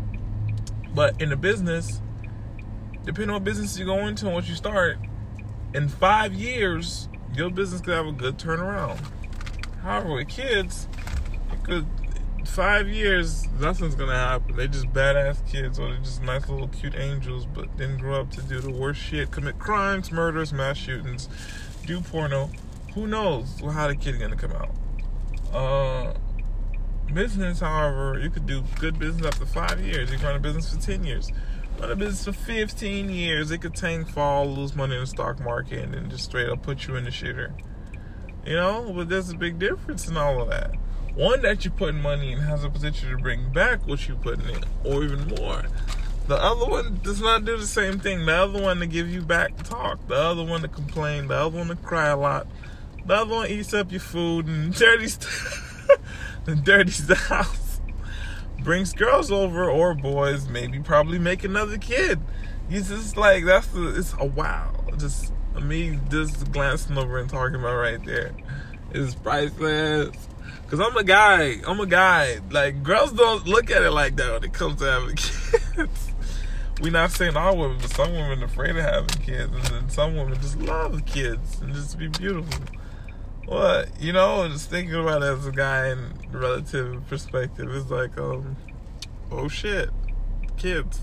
But in a business, depending on what business you go into and what you start, in five years, your business could have a good turnaround. However, with kids, it could, five years, nothing's going to happen. They're just badass kids, or they're just nice little cute angels, but didn't grow up to do the worst shit, commit crimes, murders, mass shootings, do porno. Who knows how the kid's going to come out. Uh, business, however, you could do good business after five years. You can run a business for ten years. Run a business for fifteen years. It could tank, fall, lose money in the stock market, and then just straight up put you in the shitter. You know, but there's a big difference in all of that. One that you're putting money in has a potential to bring back what you're putting in, or even more. The other one does not do the same thing. The other one to give you back talk. The other one to complain. The other one to cry a lot. The other one eats up your food and dirty stuff. And dirty the house. Brings girls over, or boys, maybe probably make another kid. He's just like, that's the, it's a wow. Just me just glancing over and talking about right there is priceless. Cause I'm a guy, I'm a guy. Like, girls don't look at it like that when it comes to having kids. We're not saying all women, but some women are afraid of having kids, and then some women just love kids and just be beautiful. What, you know, just thinking about it as a guy in relative perspective, it's like, um, oh shit, kids.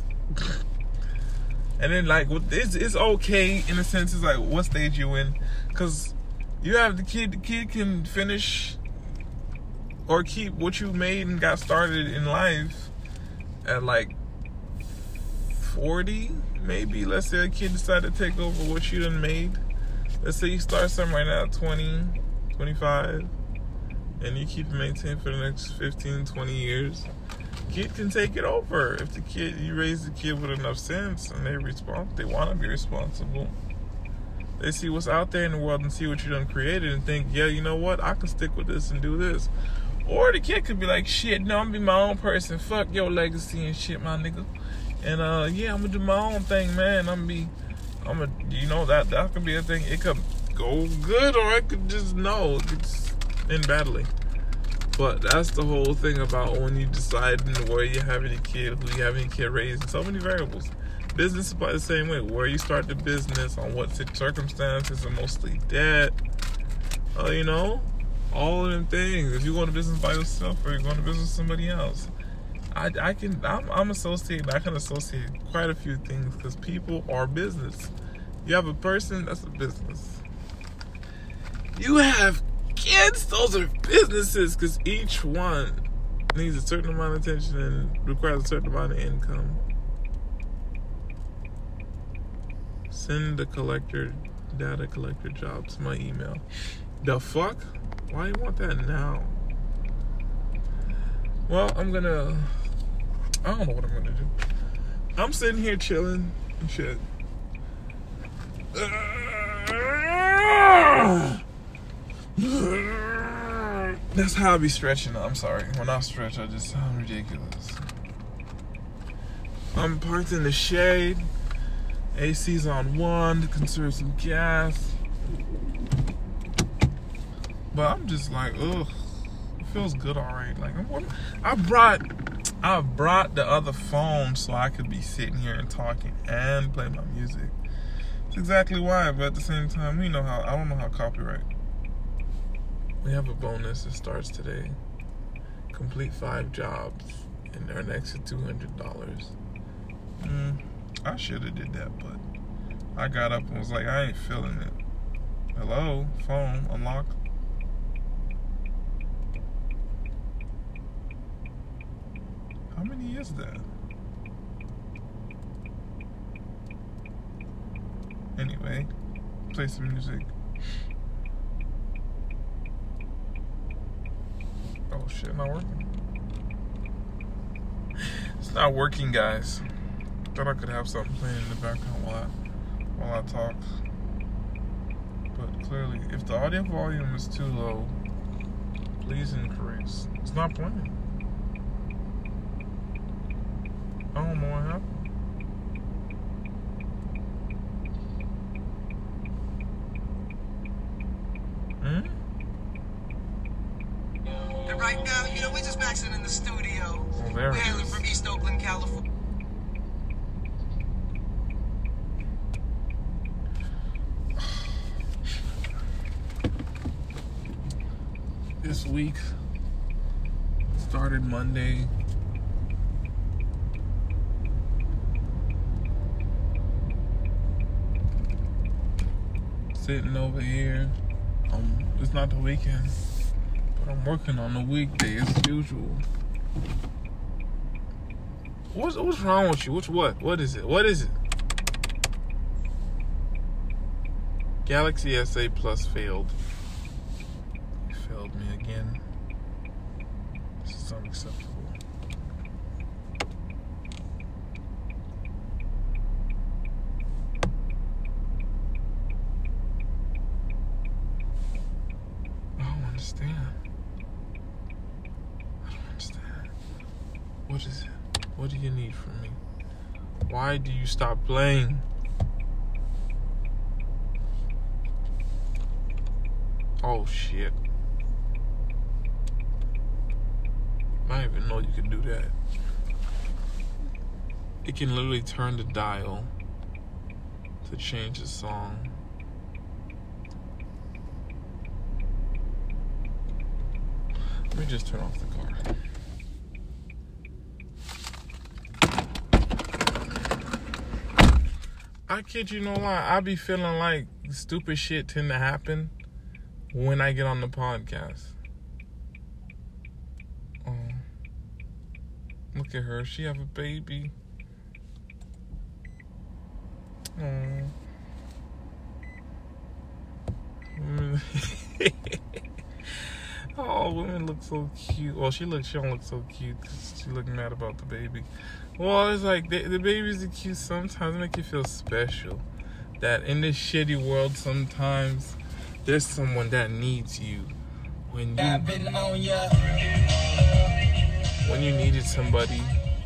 And then, like, it's, it's okay in a sense. It's like, what stage you in? Because you have the kid, the kid can finish or keep what you made and got started in life at like forty, maybe. Let's say a kid decided to take over what you done made. Let's say you start something right now at twenty, twenty-five, and you keep it maintained for the next fifteen, twenty years. Kid can take it over. If the kid, you raise the kid with enough sense and they're responsible, they want to be responsible. They see what's out there in the world and see what you done created and think, yeah, you know what, I can stick with this and do this. Or the kid could be like, shit, no, I'm gonna be my own person. Fuck your legacy and shit, my nigga. And uh, yeah, I'm gonna do my own thing, man. I'm gonna be, I'm gonna, you know, that that could be a thing. It could go good, or it could just no, it could just end badly. But that's the whole thing about when you decide where you're having a kid, who you having a kid raised, so many variables. Business is about the same way. Where you start the business, on what circumstances, and mostly debt. Uh, you know, all of them things. If you go to business by yourself or you're going to business with somebody else, I, I can, I'm, I'm associated. I can associate quite a few things because people are business. You have a person, that's a business. You have kids, those are businesses, because each one needs a certain amount of attention and requires a certain amount of income. Send the collector, data collector job to my email. The fuck? Why do you want that now? Well, I'm gonna, I don't know what I'm gonna do. I'm sitting here chilling and shit. That's how I be stretching. I'm sorry. When I stretch, I just sound ridiculous. I'm parked in the shade. A C's on one to conserve some gas. But I'm just like, ugh. It feels good alright. Like I'm, I brought, I brought the other phone so I could be sitting here and talking and play my music. That's exactly why. But at the same time, we know how. I don't know how copyright. We have a bonus that starts today. Complete five jobs and earn extra two hundred dollars. Mm, I should have did that, but I got up and was like, I ain't feeling it. Hello, phone, unlock. How many is that? Anyway, play some music. Oh shit, not working. It's not working, guys. Thought I could have something playing in the background while I, while I talk. But clearly, if the audio volume is too low, please increase. It's not playing. I don't know what happened. Hmm? And right now, you know, we're just maxing in the studio. Oh, there we're it hailing is. from East Oakland, California. This week started Monday. Sitting over here. Um, it's not the weekend, but I'm working on the weekday as usual. What's what's wrong with you? What's what? What is it? What is it? Galaxy S A Plus failed. It failed me again. This is unacceptable. I don't understand. I don't understand. What is it? What do you need from me? Why do you stop playing? Oh shit. I didn't even know you could do that. It can literally turn the dial to change the song. Let me just turn off the car. I kid you no lie, I be feeling like stupid shit tend to happen when I get on the podcast. Oh, look at her. She have a baby. Oh. Oh, women look so cute. Well, she look. She don't look so cute because she look mad about the baby. Well, it's like the, the babies are cute sometimes. Make you feel special. That in this shitty world, sometimes there's someone that needs you when you when you needed somebody.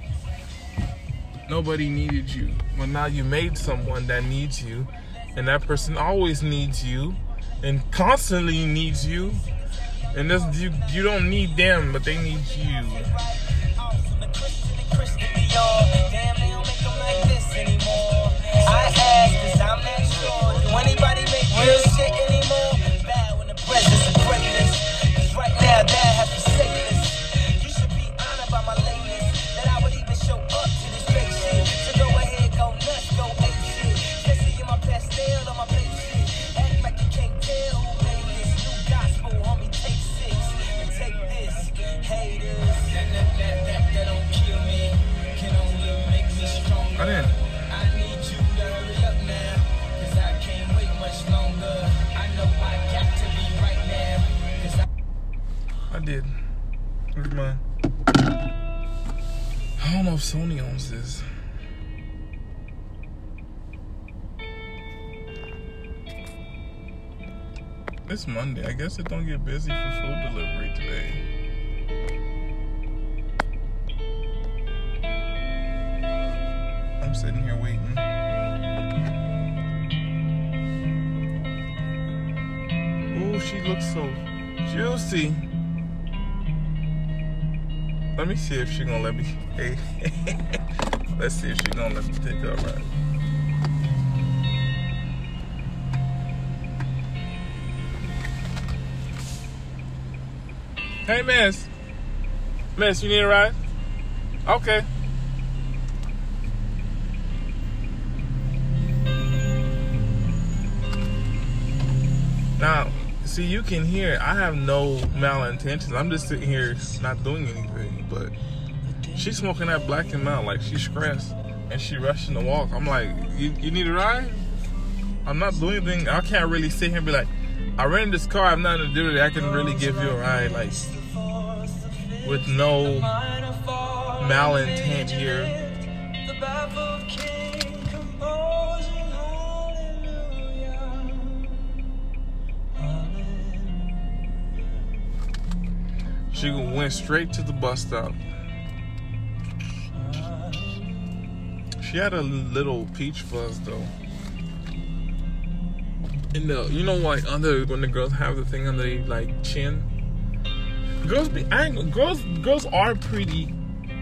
Nobody needed you, but now you made someone that needs you, and that person always needs you, and constantly needs you. And this, you, you don't need them, but they need you. I didn't. I did. Where's mine? I don't know if Sony owns this. It's Monday. I guess it don't get busy for food delivery today. I'm sitting here waiting. Ooh, she looks so juicy. Let me see if she gonna let me. Hey, let's see if she gonna let me take her ride. Hey, miss. Miss, you need a ride? Okay. Now, see, you can hear, I have no malintentions. I'm just sitting here not doing anything, but she's smoking that black and mild like she's stressed and she rushing to walk. I'm like, you, you need a ride? I'm not doing anything. I can't really sit here and be like, I rented this car, I have nothing to do with it. I can really give you a ride, like, with no malintent here. She went straight to the bus stop. She had a little peach fuzz though. And the, you know, like under when the girls have the thing under their like chin. Girls be, I ain't, girls, girls are pretty.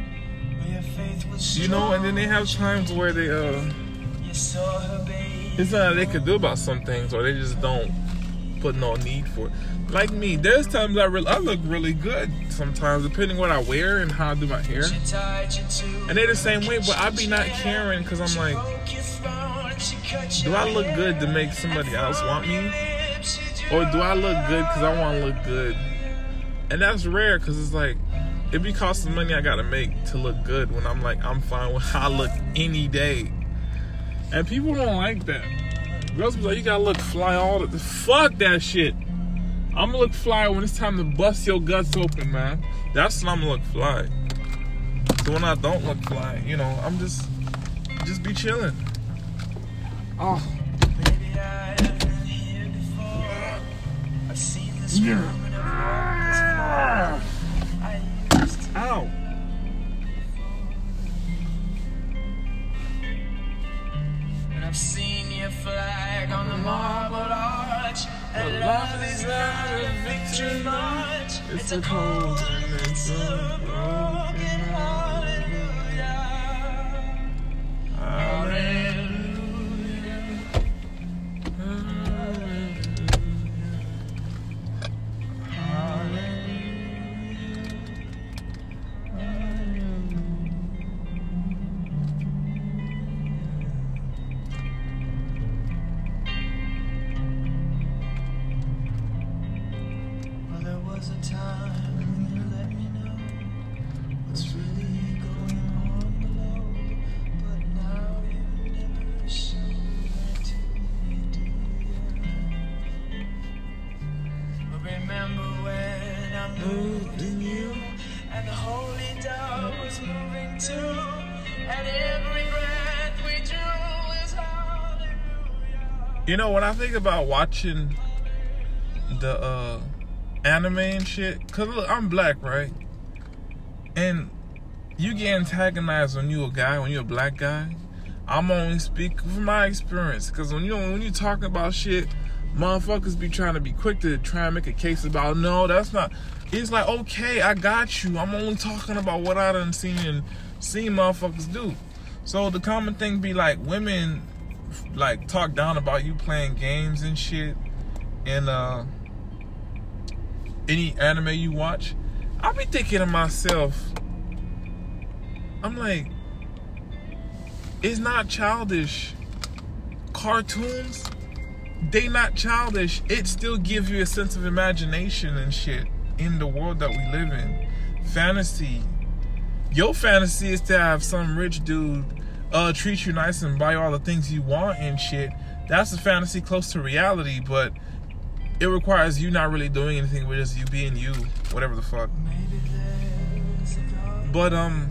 You know, and then they have times where they uh, it's not that they could do about some things, or they just don't put no need for it. Like me, there's times I really, I look really good sometimes, depending what I wear and how I do my hair. And they're the same way, but I be not caring because I'm like, do I look good to make somebody else want me? Or do I look good because I want to look good? And that's rare because it's like, it be costing money I got to make to look good when I'm like, I'm fine with how I look any day. And people don't like that. Girls be like, you got to look fly all the, fuck that shit. I'm gonna look fly when it's time to bust your guts open, man. That's when I'm gonna look fly. So when I don't look fly, you know, I'm just, just be chilling. Oh. Baby, I have been here before. I've seen this room and I've walked this floor. Ow. And I've seen your flag on the marble arch. And love is not a victory march. It's, it's a cold and it's a broken hallelujah. Hallelujah. Hallelujah. A time when you let me know what's really going on below, but now you never show it to me, do you? But remember when I moved in you, and the holy dove was moving too, and every breath we drew is hallelujah. You know, when I think about watching the uh anime and shit, cause look, I'm black, right? And you get antagonized when you a guy, when you a black guy. I'm only speaking from my experience, cause when you when you talking about shit, motherfuckers be trying to be quick to try and make a case about, no, that's not. It's like, okay, I got you. I'm only talking about what I done seen and seen motherfuckers do. So the common thing be like, women like talk down about you playing games and shit, and uh. any anime you watch, I be thinking to myself, I'm like, it's not childish. Cartoons, they not childish. It still gives you a sense of imagination and shit in the world that we live in. Fantasy. Your fantasy is to have some rich dude uh, treat you nice and buy all the things you want and shit. That's a fantasy close to reality, but it requires you not really doing anything with just you being you, whatever the fuck. But um,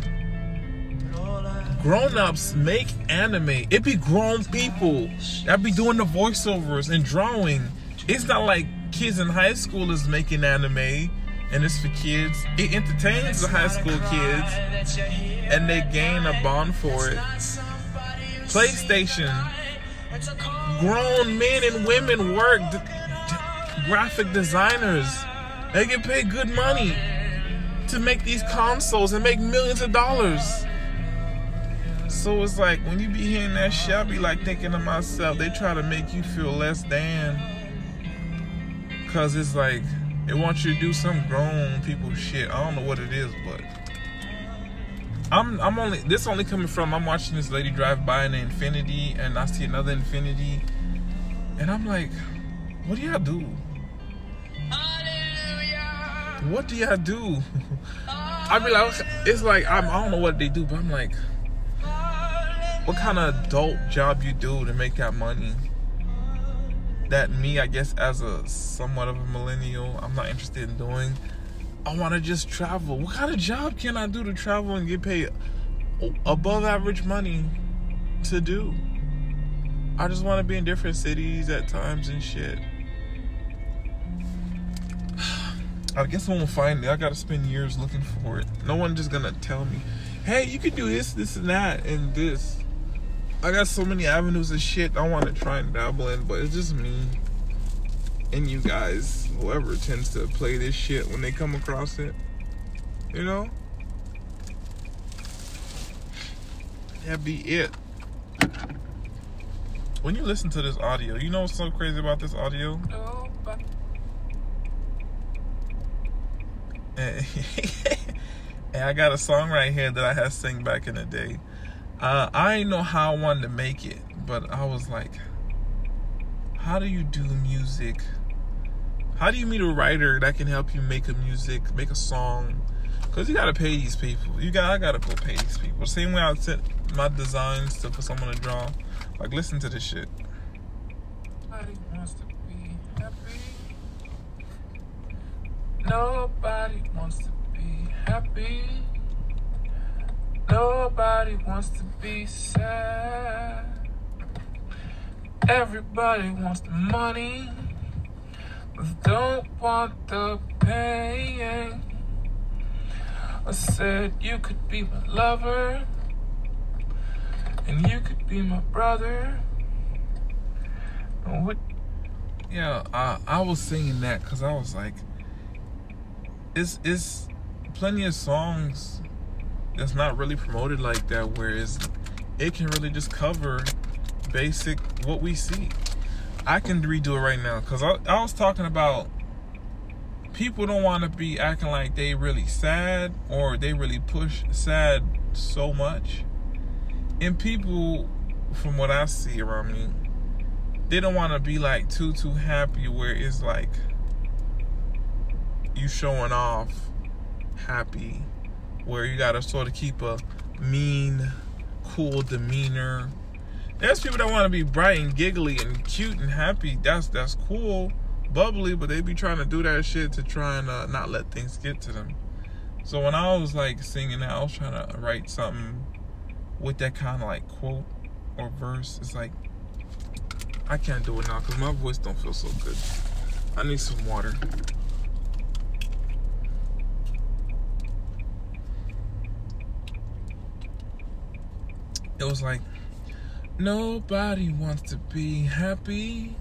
grown-ups make anime. It be grown people that be doing the voiceovers and drawing. It's not like kids in high school is making anime, and it's for kids. It entertains the high school kids, and they gain a bond for it. PlayStation, grown men and women work, d- d- graphic designers. They get paid good money to make these consoles and make millions of dollars. So it's like, when you be hearing that shit, I be like thinking to myself, they try to make you feel less than. Cause it's like, they want you to do some grown people shit. I don't know what it is, but I'm I'm only this only coming from I'm watching this lady drive by in the Infinity, and I see another Infinity, and I'm like, what do y'all do? What do y'all do? I be like, it's like I'm, I don't know what they do, but I'm like, what kind of adult job you do to make that money? That me, I guess, as a somewhat of a millennial, I'm not interested in doing. I want to just travel. What kind of job can I do to travel and get paid above average money to do? I just want to be in different cities at times and shit. I guess I won't find it. I gotta spend years looking for it. No one just gonna tell me, hey, you can do this, this, and that, and this. I got so many avenues of shit I want to try and dabble in, but it's just me and you guys, whoever tends to play this shit when they come across it, you know? That'd be it. When you listen to this audio, you know what's so crazy about this audio? And, and I got a song right here that I had sang back in the day. Uh, I didn't know how I wanted to make it, but I was like, how do you do music? How do you meet a writer that can help you make a music, make a song? Because you got to pay these people. You got, I got to go pay these people. Same way I sent my designs to, for someone to draw. Like, listen to this shit. Nobody wants to be happy. Nobody wants to be happy. Nobody wants to be sad. Everybody wants the money, but don't want the pain. I said you could be my lover, and you could be my brother. And what? Yeah, I, I was singing that because I was like, it's it's plenty of songs that's not really promoted like that, whereas it can really just cover basic what we see. I can redo it right now because I, I was talking about people don't want to be acting like they really sad or they really push sad so much, and people, from what I see around me, they don't want to be like too too happy where it's like you showing off happy, where you gotta sort of keep a mean, cool demeanor. There's people that want to be bright and giggly and cute and happy. That's that's cool, bubbly, but they be trying to do that shit to try and uh, not let things get to them. So when I was like singing that, I was trying to write something with that kind of like quote or verse. It's like, I can't do it now because my voice don't feel so good. I need some water. It was like, nobody wants to be happy.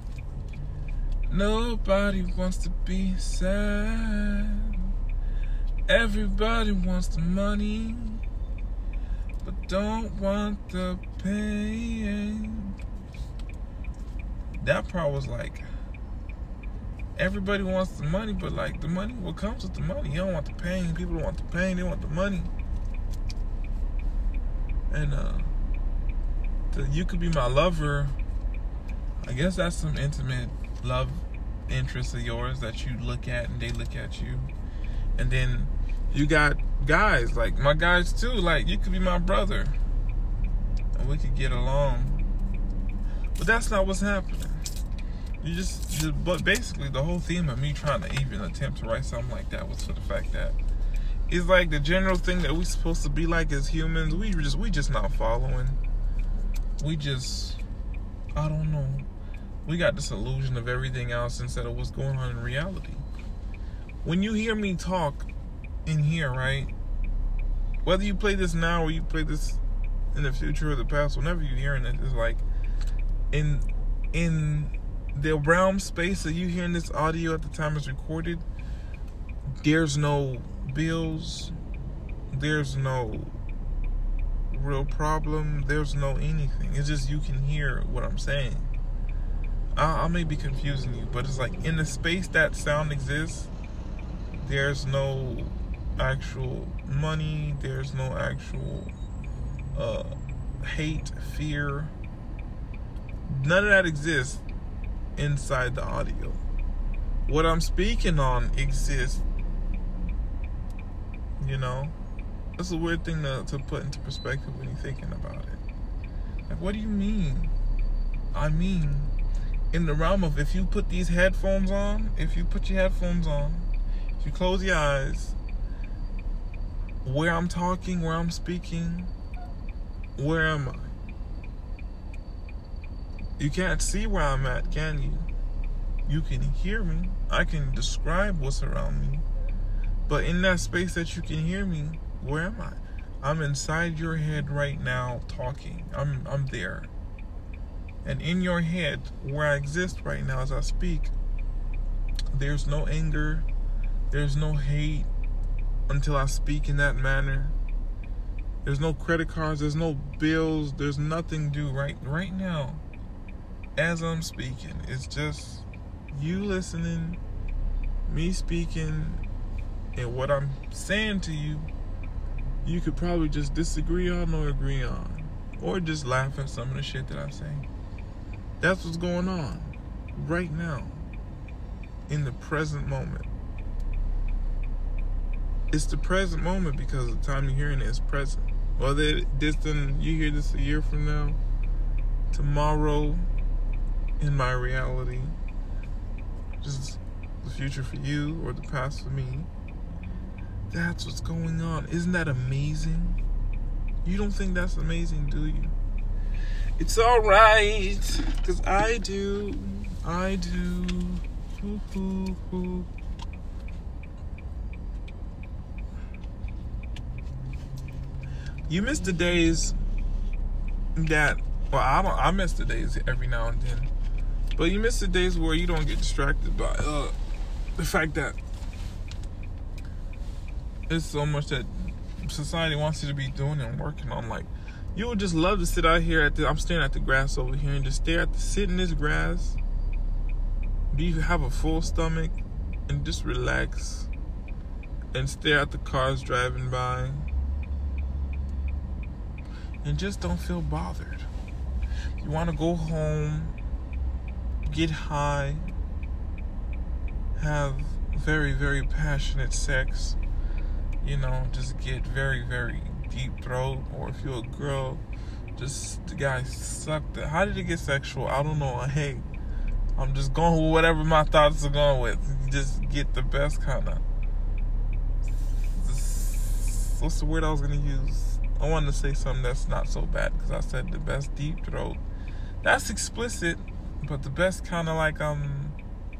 Nobody wants to be sad. Everybody wants the money, but don't want the pain. That part was like, everybody wants the money, but like the money, what comes with the money? You don't want the pain. People don't want the pain. They want the money. And uh, the, you could be my lover. I guess that's some intimate love interest of yours that you look at and they look at you. And then you got guys, like my guys too. Like, you could be my brother and we could get along. But that's not what's happening. You just, just, but basically the whole theme of me trying to even attempt to write something like that was for the fact that it's like the general thing that we're supposed to be like as humans, we just we just not following. We just, I don't know. We got this illusion of everything else instead of what's going on in reality. When you hear me talk in here, right? Whether you play this now or you play this in the future or the past, whenever you're hearing it, it's like in in the realm space that you hearing this audio at the time it's recorded, there's no bills, there's no real problem, there's no anything. It's just you can hear what I'm saying. I, I may be confusing you, but it's like in the space that sound exists, there's no actual money, there's no actual uh, hate, fear. None of that exists inside the audio. What I'm speaking on exists. You know? That's a weird thing to, to put into perspective when you're thinking about it. Like, what do you mean? I mean, in the realm of if you put these headphones on, if you put your headphones on, if you close your eyes, where I'm talking, where I'm speaking, where am I? You can't see where I'm at, can you? You can hear me. I can describe what's around me. But in that space that you can hear me, where am I? I'm inside your head right now talking. I'm I'm there. And in your head, where I exist right now as I speak, there's no anger, there's no hate until I speak in that manner. There's no credit cards, there's no bills, there's nothing due right right now. As I'm speaking, it's just you listening, me speaking, and what I'm saying to you, you could probably just disagree on or agree on, or just laugh at some of the shit that I say. That's what's going on right now, in the present moment. It's the present moment because the time you're hearing it is present. Whether this then you hear this a year from now, tomorrow, in my reality, just the future for you or the past for me. That's what's going on. Isn't that amazing? You don't think that's amazing, do you? It's alright, because I do. I do. Hoo, hoo, hoo. You miss the days that, well, I don't, I miss the days every now and then. But you miss the days where you don't get distracted by uh, the fact that there's so much that society wants you to be doing and working on. Like, you would just love to sit out here at the, I'm staring at the grass over here and just stare at the, sit in this grass, be, have a full stomach, and just relax and stare at the cars driving by and just don't feel bothered. You want to go home, get high, have very, very passionate sex, you know, just get very, very deep throat, or if you're a girl, just the guy sucked it. How did it get sexual? I don't know. Hey, I'm just going with whatever my thoughts are going with. Just get the best kind of, what's the word I was going to use? I wanted to say something that's not so bad because I said the best deep throat. That's explicit, but the best kind of like, um,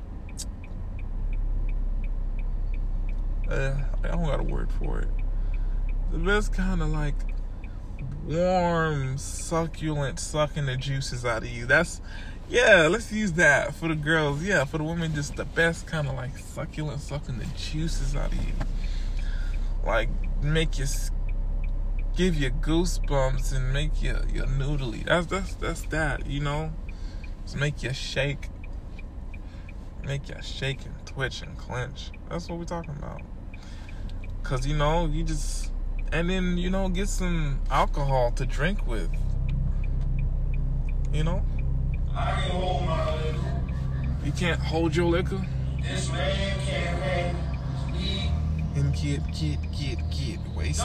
uh, I don't got a word for it. The best kind of like warm, succulent, sucking the juices out of you. That's, yeah, let's use that for the girls. Yeah, for the women, just the best kind of like succulent, sucking the juices out of you. Like, make you, give you goosebumps and make you, you noodly. That's, that's, that's that, you know? Just make you shake. Make you shake and twitch and clench. That's what we're talking about. Because, you know, you just, and then, you know, get some alcohol to drink with. You know? I can hold my liquor. You can't hold your liquor? This man can't hold me. And get, get, get, get wasted.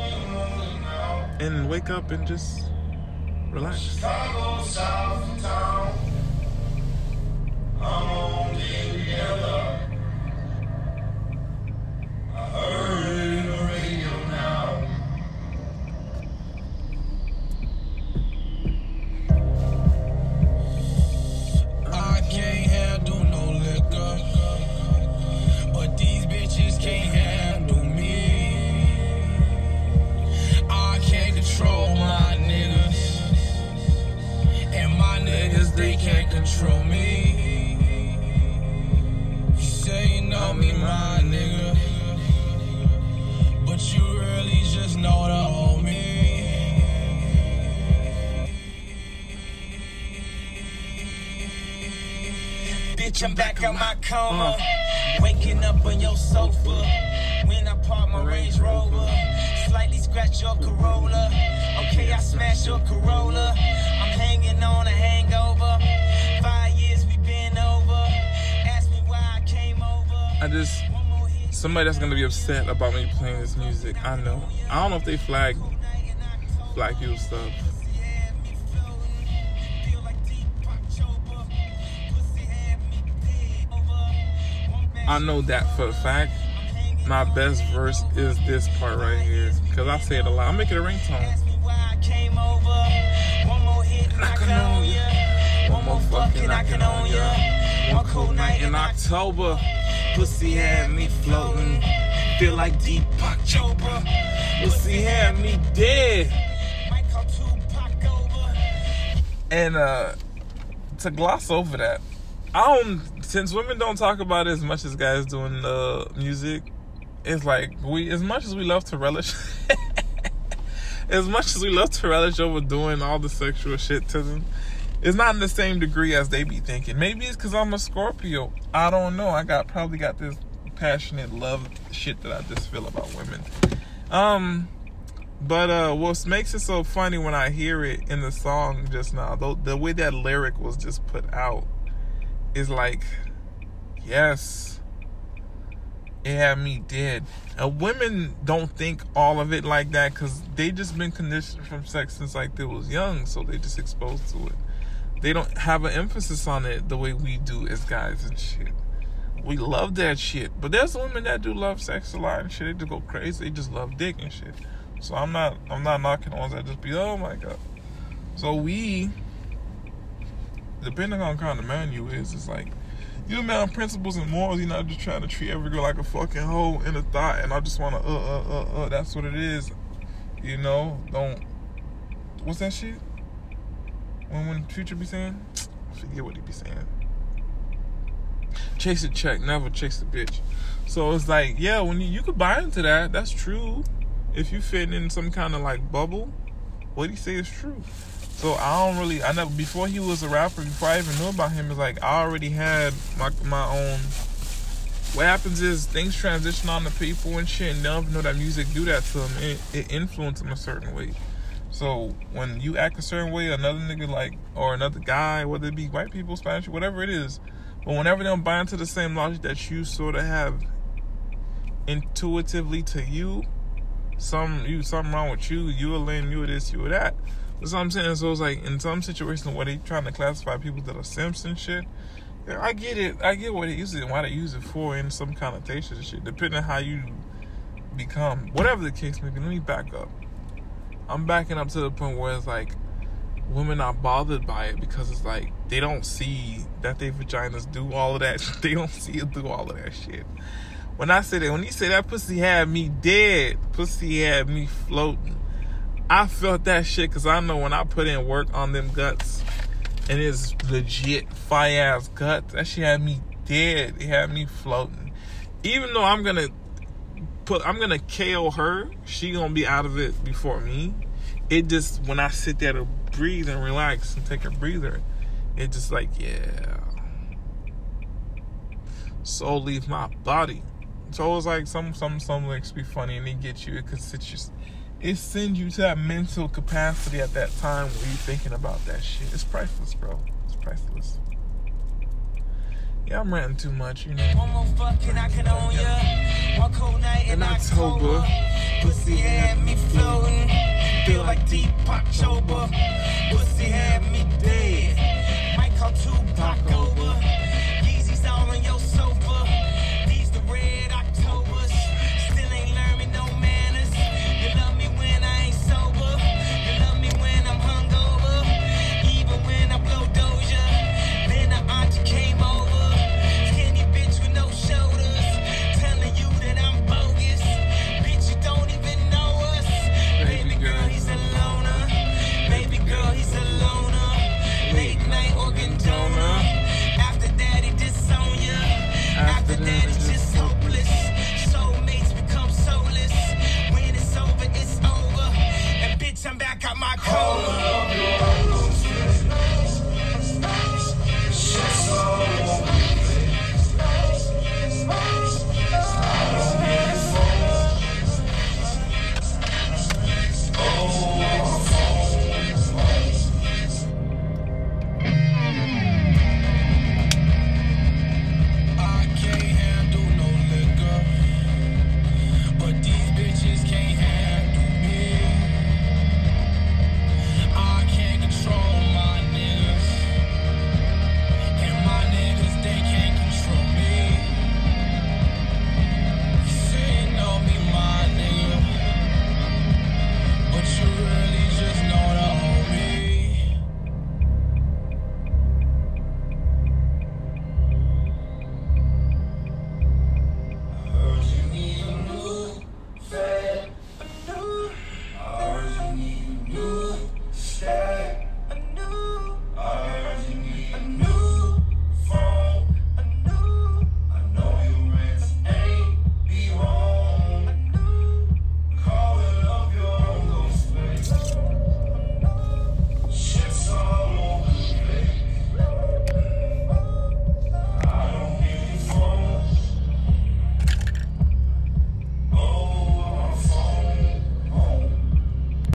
And wake up and just relax. Chicago, South Town. I'm on together. I heard the radio now. bitch, I'm back out my coma. Waking up on your sofa. When I park my Range Rover. Slightly scratch your Corolla. Okay, I smash your Corolla. I'm hanging on a hangover. Five years we been over. Ask me why I came over. I just, somebody that's gonna be upset about me playing this music, I know. I don't know if they flag black people stuff. I know that for a fact. My best verse is this part right here, because I say it a lot. I'll make it a ringtone. Knocking on ya. One more fucking knocking on ya. One cold night in October. Pussy had me floating. Feel like Deepak Chopra. Pussy had me dead. And uh, to gloss over that, I don't, since women don't talk about it as much as guys do in uh, music, it's like, we, as much as we love to relish, as much as we love to relish over doing all the sexual shit to them, it's not in the same degree as they be thinking. Maybe it's because I'm a Scorpio. I don't know. I got probably got this passionate love shit that I just feel about women. Um, but uh, what makes it so funny when I hear it in the song just now, the, the way that lyric was just put out, is like, yes, it had me dead. And women don't think all of it like that because they just been conditioned from sex since like they was young, so they just exposed to it. They don't have an emphasis on it the way we do as guys and shit. We love that shit, but there's women that do love sex a lot and shit. They just go crazy. They just love dick and shit. So I'm not, I'm not knocking the ones that just be, oh my god. So we, depending on kind of man you is, it's like, you're a man of principles and morals. You're not just trying to treat every girl like a fucking hoe in a thought, and I just want to, uh, uh, uh, uh, that's what it is. You know, don't, what's that shit? When, when Future be saying? I forget what he be saying. Chase a check, never chase a bitch. So it's like, yeah, when you, you could buy into that, that's true. If you fit in some kind of like bubble, what he say is true. So I don't really, I never, before he was a rapper, before I even knew about him, it's like I already had my my own. What happens is things transition on to people and shit, and they don't know that music do that to them. It, it influences them a certain way. So when you act a certain way, another nigga like, or another guy, whether it be white people, Spanish, whatever it is, but whenever they don't buy into the same logic that you sort of have intuitively to you, some you something wrong with you, you a lame, you a this, you a that. That's what I'm saying. So it's like in some situations where they trying to classify people that are simps and shit, yeah, I get it. I get what they use it and why they use it for in some connotations and shit, depending on how you become. Whatever the case may be, let me back up. I'm backing up to the point where it's like women are bothered by it because it's like they don't see that their vaginas do all of that. They don't see it do all of that shit. When I say that, when you say that pussy had me dead, pussy had me floating, I felt that shit because I know when I put in work on them guts and it's legit fire ass guts, that shit had me dead. It had me floating. Even though I'm gonna put, I'm gonna K O her, she gonna be out of it before me. It just, when I sit there to breathe and relax and take a breather, it just like, yeah, soul leave my body. So it's like some some some lyrics be funny and they get you, it cause it's just, it sends you to that mental capacity at that time where you're thinking about that shit. It's priceless, bro. It's priceless. Yeah, I'm ranting too much, you know. One more fucking I can own ya. One cold night in October. Pussy had me floating. Feel like Deepak Chopra.